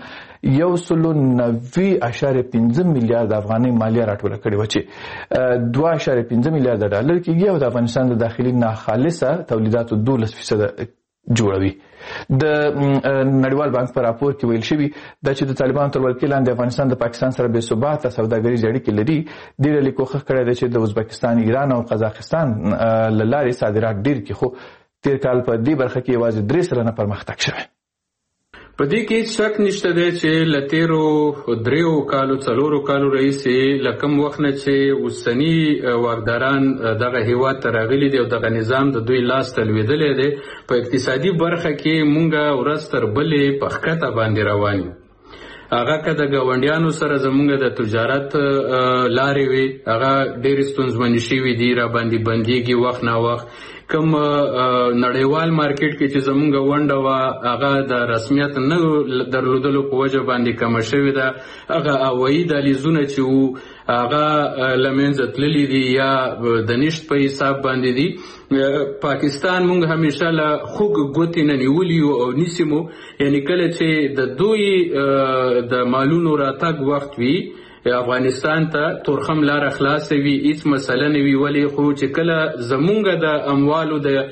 190.5 میلیارډ افغانۍ مالیه راټوله کړې وه چې 2.5 میلیارډ ډالر کېږي او د افغانستان د داخلي ناخالصه تولیداتو 12% جوړوي. د نړیوال بانک په راپور کې ویل شوي دا چې د طالبانو تر ولکې لاندې افغانستان د پاکستان سره بې ثباته سوداګریزې اړیکې لري. دې ډلې کوښښ کړی دی چې د ازبکستان، ایران او قزاقستان له لارې صادرات ډېر کړي، خو تیر کال په دې برخه کې یوازې 3 سلنه پرمختګ شوی. په دې کې هیڅ شک نشته دی چې له تیرو 3 کالو 4 کالو راهیسې له کوم وخت نه چې اوسني واکداران دغه هیواد ته راغلي دي او دغه نظام د دوی لاس ته لوېدلی دی، په اقتصادي برخه کې مونږ ورځ تر بلې په ښکته باندې روان یو. هغه که د ګاونډیانو سره زمونږ د تجارت لارې وي هغه ډېرې ستونزمنې شوي دي، را باندې بندېږي وخت نا وخت. کوم نړیوال مارکیټ کې چې زمونږ ونډه وه هغه د رسمیت نه درلودلو په وجه باندې کمه شوې ده. هغه هوایي دهلیزونه چې وو هغه له منځه تللي دي یا د نشت په حساب باندې دي. پاکستان مونږ همیشه له خوږ ګوتې نه نیولي یو او نیسي مو، یعنی کله چې د دوی د مالونو راتګ وخت وي افغانستان ته تورخم لاره خلاصه وي، هیڅ مسله نه وي. ولې خو چې کله زمونږ د اموالو د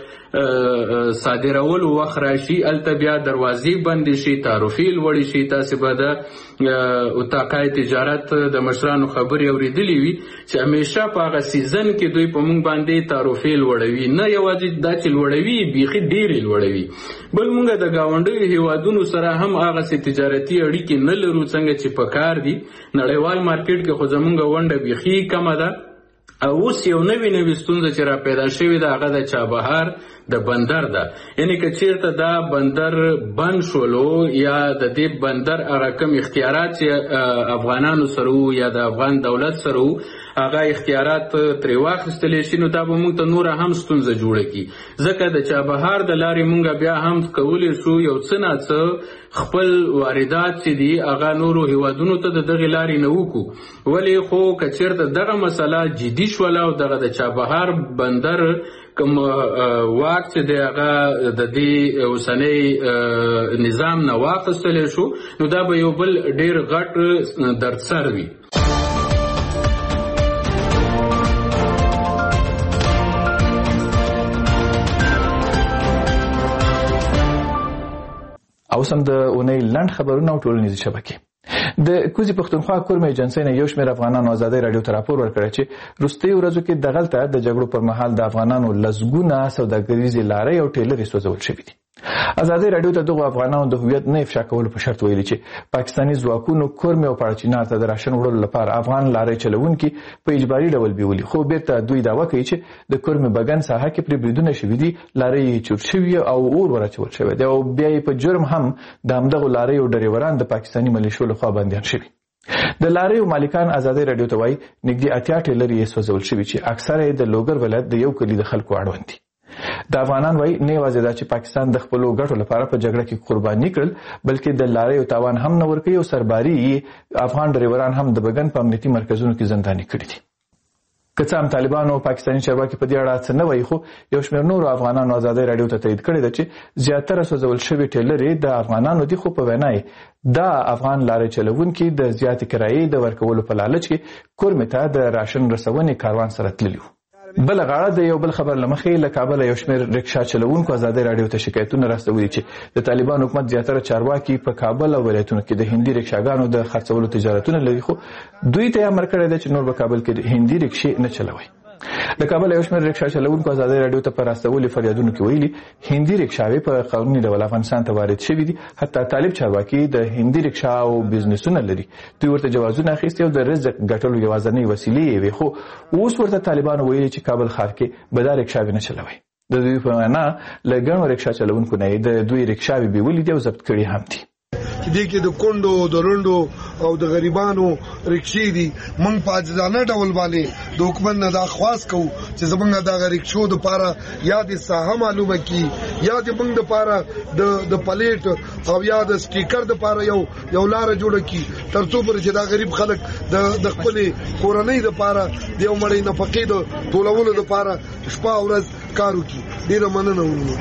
صادرولو وخت راشي هلته بیا دروازې بندې شي، تعرفې لوړې شي. تاسې به د اتاقای تجارت د مشرانو خبرې اورېدلې وي چې همیشه په هغه سیزن کې دوی په مونږ باندې تعرفې لوړوي، نه یوازې دا چې لوړوي بیخي ډېرې لوړوي. بل مونږ د ګاونډیو هیوادونو سره هم هغسې تجارتي اړیکې نه لرو څنګه چې په کار دي. نړیوال مارکیټ کې خو زمونږ ونډه بیخي کمه ده. اوس یو نوې ستونزه چې را پیدا شوې ده هغه د چابهار د بندر ده. یعنی که چیرته دا بندر بند شولو یا د دې بندر هغه کوم اختیارات چې افغانانو سره وو یا د افغان دولت سره وو هغه اختیارات ترې واخیستلی شي نو دا به موږ ته نوره هم ستونزه جوړه کړي، ځکه د چابهار د لارې موږ بیا هم کولی شو یو څه ناڅه خپل واردات چې دي هغه نورو هیوادونو ته د دغې لارې نه وکړو. ولې خو که چیرته دغه مسله جدي شوله او دغه د چابهار بندر کوم واک چې دی هغه د دې اوسنۍ نظام نه واخیستلی شو نو دا به یو بل ډېر غټ دردسر وي. او سم د اونۍ لنډ خبرونه او ټولنیزې شبکې. د کوزي پښتونخوا کورم ایجنسۍ نه یو شمېر افغانانو ازادۍ راډیو ته راپور ورکړی چې وروستیو ورځو کې دغلته د جګړو پر مهال د افغانانو لسګونه سوداګریزې لارۍ او ټیلرې سوځول شوي دي. ازادي رادیو ته دغه افغانانو د هویت نه افشا کولو په شرط ویلي چې پاکستاني ځواکونو کورمې او پاړچینار ته د راشن وړلو لپاره افغان لارې چلوونکي په اجباري ډول بیولي، خو بیرته دوی دعوا کوي چې د کورمې بګن ساحه کې پرې بریدونه شوي دي، لارې چور شوي او اور ورچول شوی دی او بیا یې په جرم هم د همدغو لاریو ډریوران د پاکستاني ملیشو لخوا بندیان شوي. د لاریو مالکان ازادي رادیو ته وایي نږدې 80 ټیلر یې سوځول شوي چې اکثره یې د لوګر ولایت د یو کلي د خلکو اړوند دي. د افغانان وایي نه یوازې دا چې پاکستان د خپلو ګټو لپاره په جګړه کې قرباني کړل، بلکې د لاریو تاوان هم نه ورکوي او سرباري یې افغان ډریوران هم د بګن په امنیتي مرکزونو کې زنداني کړي دي. که څه هم طالبانو او پاکستاني چارواکي په دې اړه څه نه وایي، خو یو شمېر نورو افغانانو ازادي رادیو ته تایید کړی ده چې زیاتره سوځول شوي ټیلرې د افغانانو دي، خو په وینا یې دا افغان لارې چلوونکي د زیاتې کرایې د ورکولو په لالچ کې کورمې ته د راشن رسونې کاروان سره تللي وو. بل غاړه د یو بل خبر لمخې له کابل یو شمېر رکشا چلوونکو ازادي رادیو ته شکایتونه راستولي چې د طالبان حکومت زیاتره چارواکي په کابل او ولایتونو کې د هندي رکشاګانو د خرڅولو تجارتونه لري، خو دوی ته امر کړی دی چې نور په کابل کې هندي رکشې نه چلوي. د کابل یو شمېر رکشا چلوونکو ازادي رادیو ته په راستولي فریادونو کې ویلي هندي رکشاوې په قانوني ډول افغانستان ته وارد شوي دي، حتی طالب چارواکي د هندي رکشا او بزنسونه لري، دوی ورته جوازونه اخیستي او د رزق ګټلو یوازینۍ وسیلې یې وي، خو اوس ورته طالبانو ویلي چې کابل ښار کې به دا رکشاوې نه چلوي. د دوی په وینا له ګڼو رکشا چلوونکو نه د دوی رکشاوې بیولي دي او ضبط کړي هم دي. دې کې د کونډو د رونډو او د غریبانو رکشې دي. موږ په عاجزانه ډول باندې د حکومت نه دا خواست کوو چې زمونږ دغه رکشو دپاره یا د ساحه معلومه کړي یا د موږ دپاره د پلیټ او یا د سټیکر دپاره یو لاره جوړه کړي تر څو پورې چې دا غریب خلک د خپلې کورنۍ دپاره د یو مړۍ نفقې د ټولولو دپاره شپه او ورځ کار وکړي. ډېره مننه ورونو.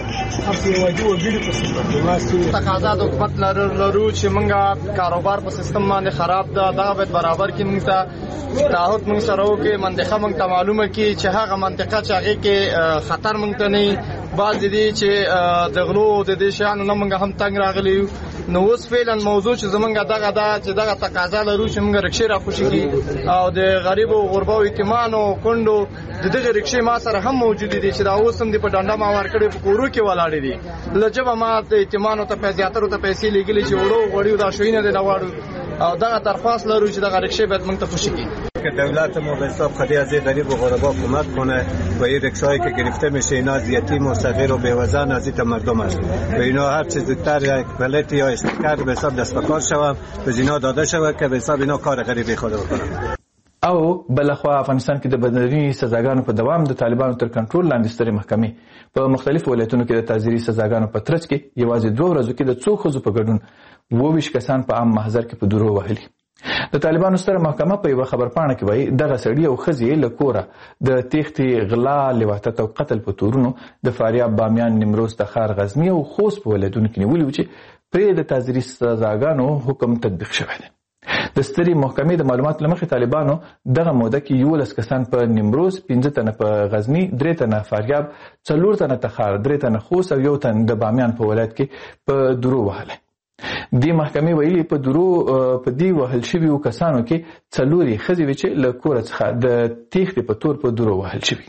تقاضا د حکومت لرو چې مونږه کاروبار په سیستم باندې خراب ده، دغه باید برابر کې مونږ ته تعهد مونږ سره وکړي، منطقه مونږ ته معلومه کړي چې هغه منطقه چې هغې کې خطر مونږ ته نه وي. بعضې دي چې د غلو د دې شیانو نه مونږ هم تنګ راغلي یو. نو اوس فعلا موضوع چې زمونږ دغه ده چې دغه تقاضا لرو چې مونږ رکشې راخوشي کړي او د غریبو غربو یتیمانو کونډو د دغه رکشې ما سره هم موجودې دي چې دا اوس هم دي په ډنډه ما ورکړې په کورو کې ولاړې دي. له جبه ما د یتیمانو ته زیاترو ته پیسې لېږلې چې وړو غوړیو دا شوینه دي نه غواړو او دغه درخواست لرو چې دغه رکشې باید موږ ته خوشی کړي که دولت ما به حساب خودی از غریب و غربا کمک کنه و این رکشایی که گرفته میشه اینا از یتیم و صغیر و بیوزن از این مردم است و اینا هر چه زودتر یک پلت یا استیکر به حساب دست به کار شود به اینا داده شود که به حساب اینا کار غریبی خود بکنن. او بلخوا افغانستان کې د بدني سزاګانو په دوام د طالبانو تر کنټرول لاندې سترې محکمې په مختلفو ولایتونو کې د تعزیري سزاګانو په ترڅ کې یوازې 2 ورځو کې د څو ښځو په ګډون 22 کسان په عام محضر کې په درو وهلي. د طالبانو ستره محکمه په یو خبرپاڼه کې وایي دغه سړي او ښځې له کوره د تېښتې، غلا، لواطت او قتل په تورونو د فاریاب، بامیان، نیمروز، تخار، غزني او خوست په ولایتونو کې نیولي وو چې پرې د تعزیري سزاګانو حکم تطبیق شوی دی. د سترې محکمې د معلوماتو له مخې طالبانو دغه موده کې 11 کسان په نیمروز، 15 تنه په غزني، 3 تنه فاریاب، 4 تنه تخار، 3 تنه خوست او 1 تن د بامیان په ولایت کې په درو وهلی. دې محکمې ویلي په درو په دې وهل شویو کسانو کې 4 ښځې وې چې له کوره څخه د تېښتې په تور په درو وهل شوي.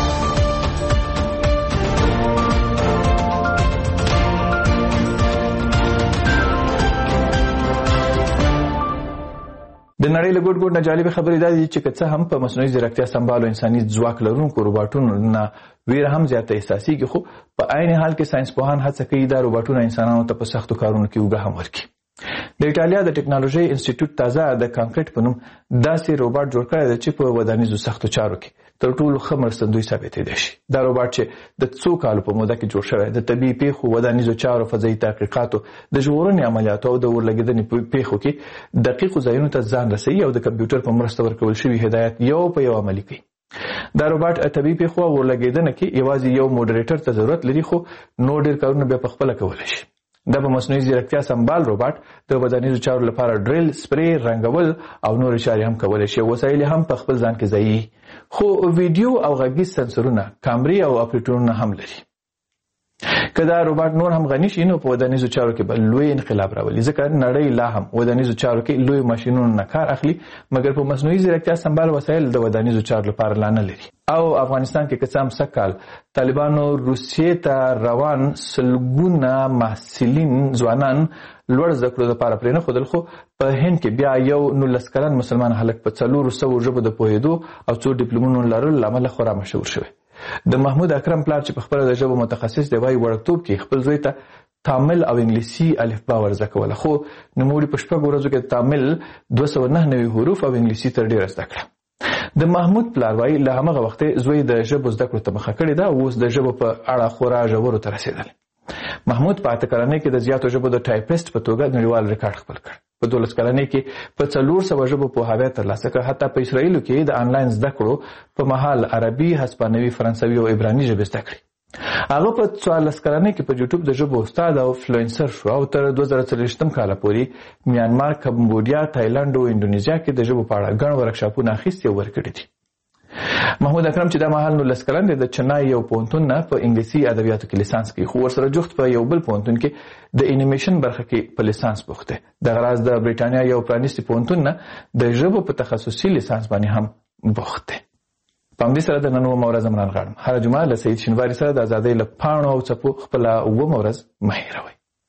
د نړۍ له ګوټ ګوټ نه جالبې خبرې دا دي چې که څه هم په مصنوعي ځیرکتیا سمبالو انساني ځواک لرونکو روباټونو نه ویره هم زیاته احساسېږي، خو په عین حال کې ساینسپوهان هڅه کوي دا روباټونه انسانانو ته په سختو کارونو کې اوږه هم ورکړي. د ایټالیا د ټکنالوژۍ انسټیټیوټ تازه د کانکریټ په نوم داسې روباټ جوړ کړی دی چې په ودانیزو سختو چارو کې تر ټولو ښه مرستندوی ثابتېدی شي. دا روباټ چې د څو کالو په موده کې جوړ شوی د طبیعي پیښو، ودانیزو چارو، فضایي تحقیقاتو، د ژغورنې عملیاتو او د اورلګېدنې پیښو کې دقیقو ځایونو ته ځان رسوي او د کمپیوټر په مرسته ورکول شوي هدایت یو په یو عملي کوي. دا روباټ طبیعي پیښو او اورلګېدنه کې یوازې یو موډریټر ته ضرورت لري، خو نور ډېر کارونه بیا په خپله کولی شي. دا په مصنوعي ځیرکتیا سمبال روباټ د ودانیزو چارو لپاره ډریل، سپری، رنګول او نورې چارې هم کولی شي. وسایل هم په خپل ځان کې ځایي، خو ویډیو او غږیز سنسورونه، کامرې او اپریټورونه هم لري. که دا روباټ نور هم غني شي نو په ودانیزو چارو کې به لوی انقلاب راولي، ځکه نړۍ لا هم ودانیزو چارو کې لوی ماشینونو نه کار اخلي، مګر په مصنوعي ځیرکتیا سمبال وسایل د ودانیزو چارو لپاره لا نه لري. او افغانستان کې قسم سکال طالبانو روسیې ته روان سلګونه محصلین ځوانان لوړ زده کړو لپاره پرې نه ښودل، خو په هند کې بیا یو 19 کلن مسلمان هلک په 400 ژبو د پوهېدو او 2 ډیپلومونو لرلو له امله خورا مشهور شوی. د محمود اکرم پلار چې په خپله د ژبو متخصص دی وایي وړکتوب کې خپل زوی ته تامل او انګلیسي الفبا ورزده کوله، خو نوموړي په 6 ورځو کې تامل 209 حروف او انګلیسي تر ډېره زده کړه. د محمود پلار وایي له همغه وخته زوی د ژبو زده کړو ته مخه کړې ده او اوس د ژبو په اړه خورا ژورو ته رسېدلی. محمود په 8 کلنۍ کې د زیاتو ژبو د ټایپسټ په توګه نړیوال ریکارډ خپل کړ. په 12 کلنۍ کې په 400 ژبو پوهاوی ترلاسه کړ. حتی په اسرائیلو کې د آنلاین زده کړو په مهال عربي، هسپانوي، فرانسوي او عبراني ژبې زده کړې. هغه په 14 کلنۍ کې په یوټیوب د ژبو استاد او فلوئنسر شو او تر 2023 کال پورې میانمار، کمبودیا، تایلند او انډونیزیا کې د ژبو په اړه ګڼ ورکشاپونه اخیستي او ورکړي دي. محمود اکرم چې دا مهال 19 کلن دی د چنای یو پوهنتون نه په انګلیسي ادبیاتو کې لیسانس کوي، خو ورسره جفت په یو بل پوهنتون کې د انیمیشن برخه کې په لیسانس بوخت دی. دغه راز د بریټانیا یو پرانیستي پوهنتون نه د ژبو په تخصصي لیسانس باندې هم بوخت دی. په همدې سره د نن اومه ورځ عمران غواړم هره جمعه له سید شینواري سره د ازادۍ له پاڼو او څپو خپله اومه ورځ مه هېروئ.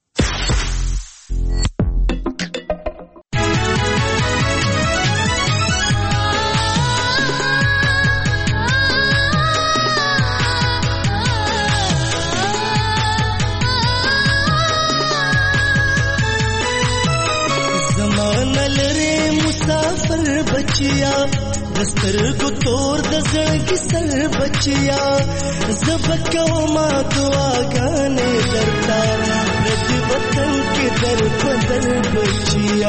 बचिया दस्तर को तोड़ दजड़ की सर बचिया जबको मा दुआ गाने डरता रति वतन के दर बदल बचिया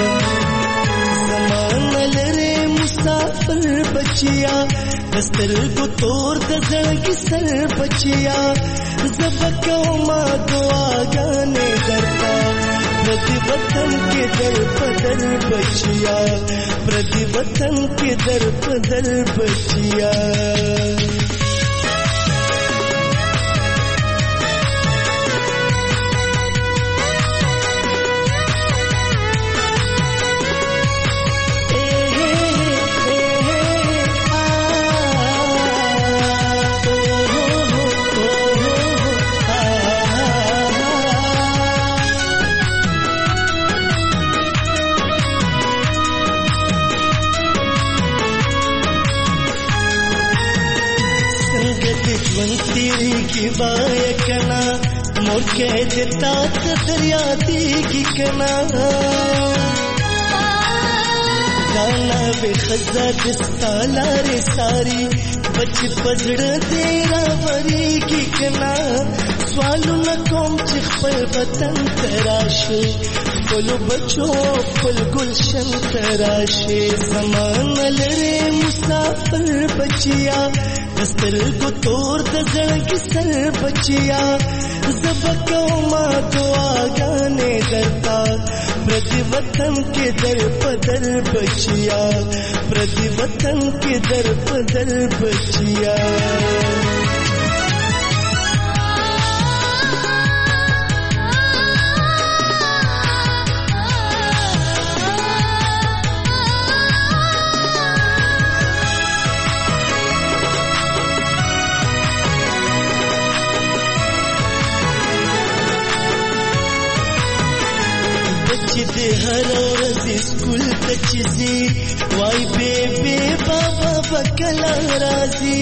जमान लरे मुसाफिर बचिया दस्तर को तोड़ दजड़ की सर बचिया जबको मा दुआ गाने डरता प्रति वतन के दर बदल बचिया, प्रति वतन के दर बदल बचिया. की बायकना मोर कह देता दरिया की कना गाना बेखजा दिस्ता लारे सारी बच पजड़ तेरा वरी की कना स्वालू न कौम चिखपल वतन तराशे बोलो बचो फुल गुलशन तराशे समान लरे मुसाफिर बचिया दस्तर को तोड़ दजड़ की सर बचिया जबको मा दुआ गाने डरता प्रति वतन के दर बदल बचिया, प्रति वतन के दर बदल बचिया. दे हर रोज स्कूल तचजी वाई बेबे बाबा बकला राजी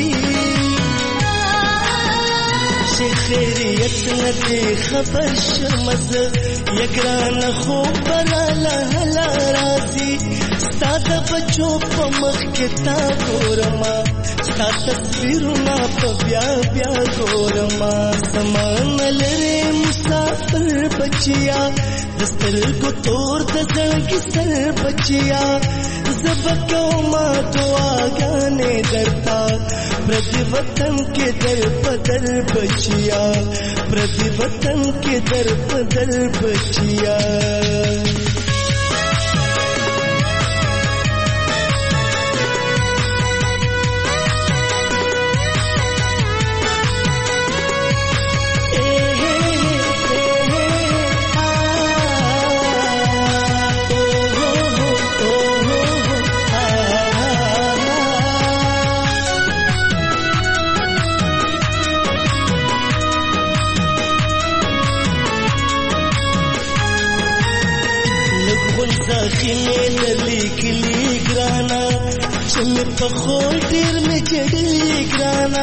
खैरियत न दे खबर शमज यगरान खो बराला हला राजी सादा बच्चों पमख के ता गोरमा सा तस्वीरुना पब्या ब्या गोरमा समान लरे मुसाफिर बचिया दस्तर को तोड़ दजड़ की सर बचिया जबको मा दुआ गाने डरता प्रति वतन के दर बदल बचिया, प्रति वतन के दर बदल बचिया. ए ګلزاخینې لیکلي ګرانا چې مې په خور ډېر مې جړلي ګرانا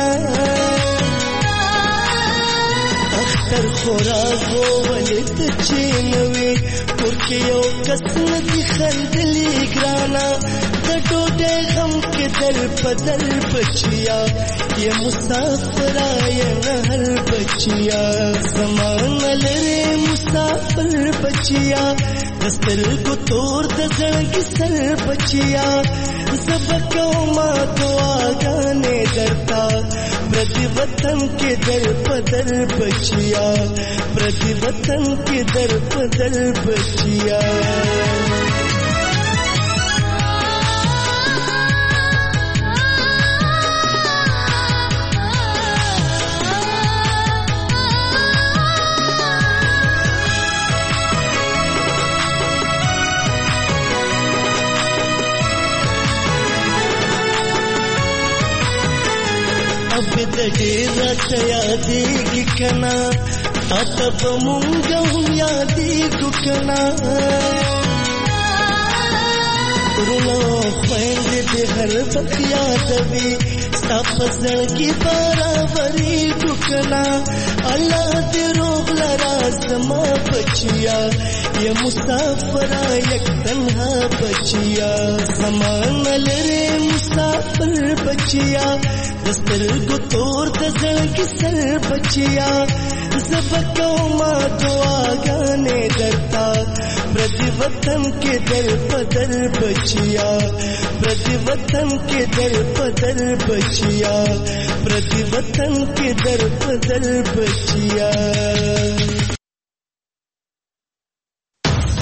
اختر خوراکو ولې ته چې نه وې کور کې یو کس نه دي خندلي ګرانا د ډوډۍ غم کې در په در بچیا یہ مسافرہ یہ نہل بچیا زمانہ لرے مسافر بچیا دستر کو توڑ دزنگ سر بچیا زبکو ما دعا گانے درتا پردی وطن کے در پدر بچیا پردی وطن کے در پدر بچیا ډېره ته یادېږي که نه اته به مونږ هم یادېږو که نه وروڼه خویندې دې هر وخت یادوي ستا په زړګي برابرېږو که نه الله دې روغ لرا زما بچیا یہ مسافرہ یک تنہا بچیا زمانہ لرے مسافر بچیا دستر کو توڑ دزنگ سر بچیا زبکو ما دعا گانے درتا پردی وطن کے در پدر بچیا پردی وطن کے در پدر بچیا پردی وطن کے در پدر بچیا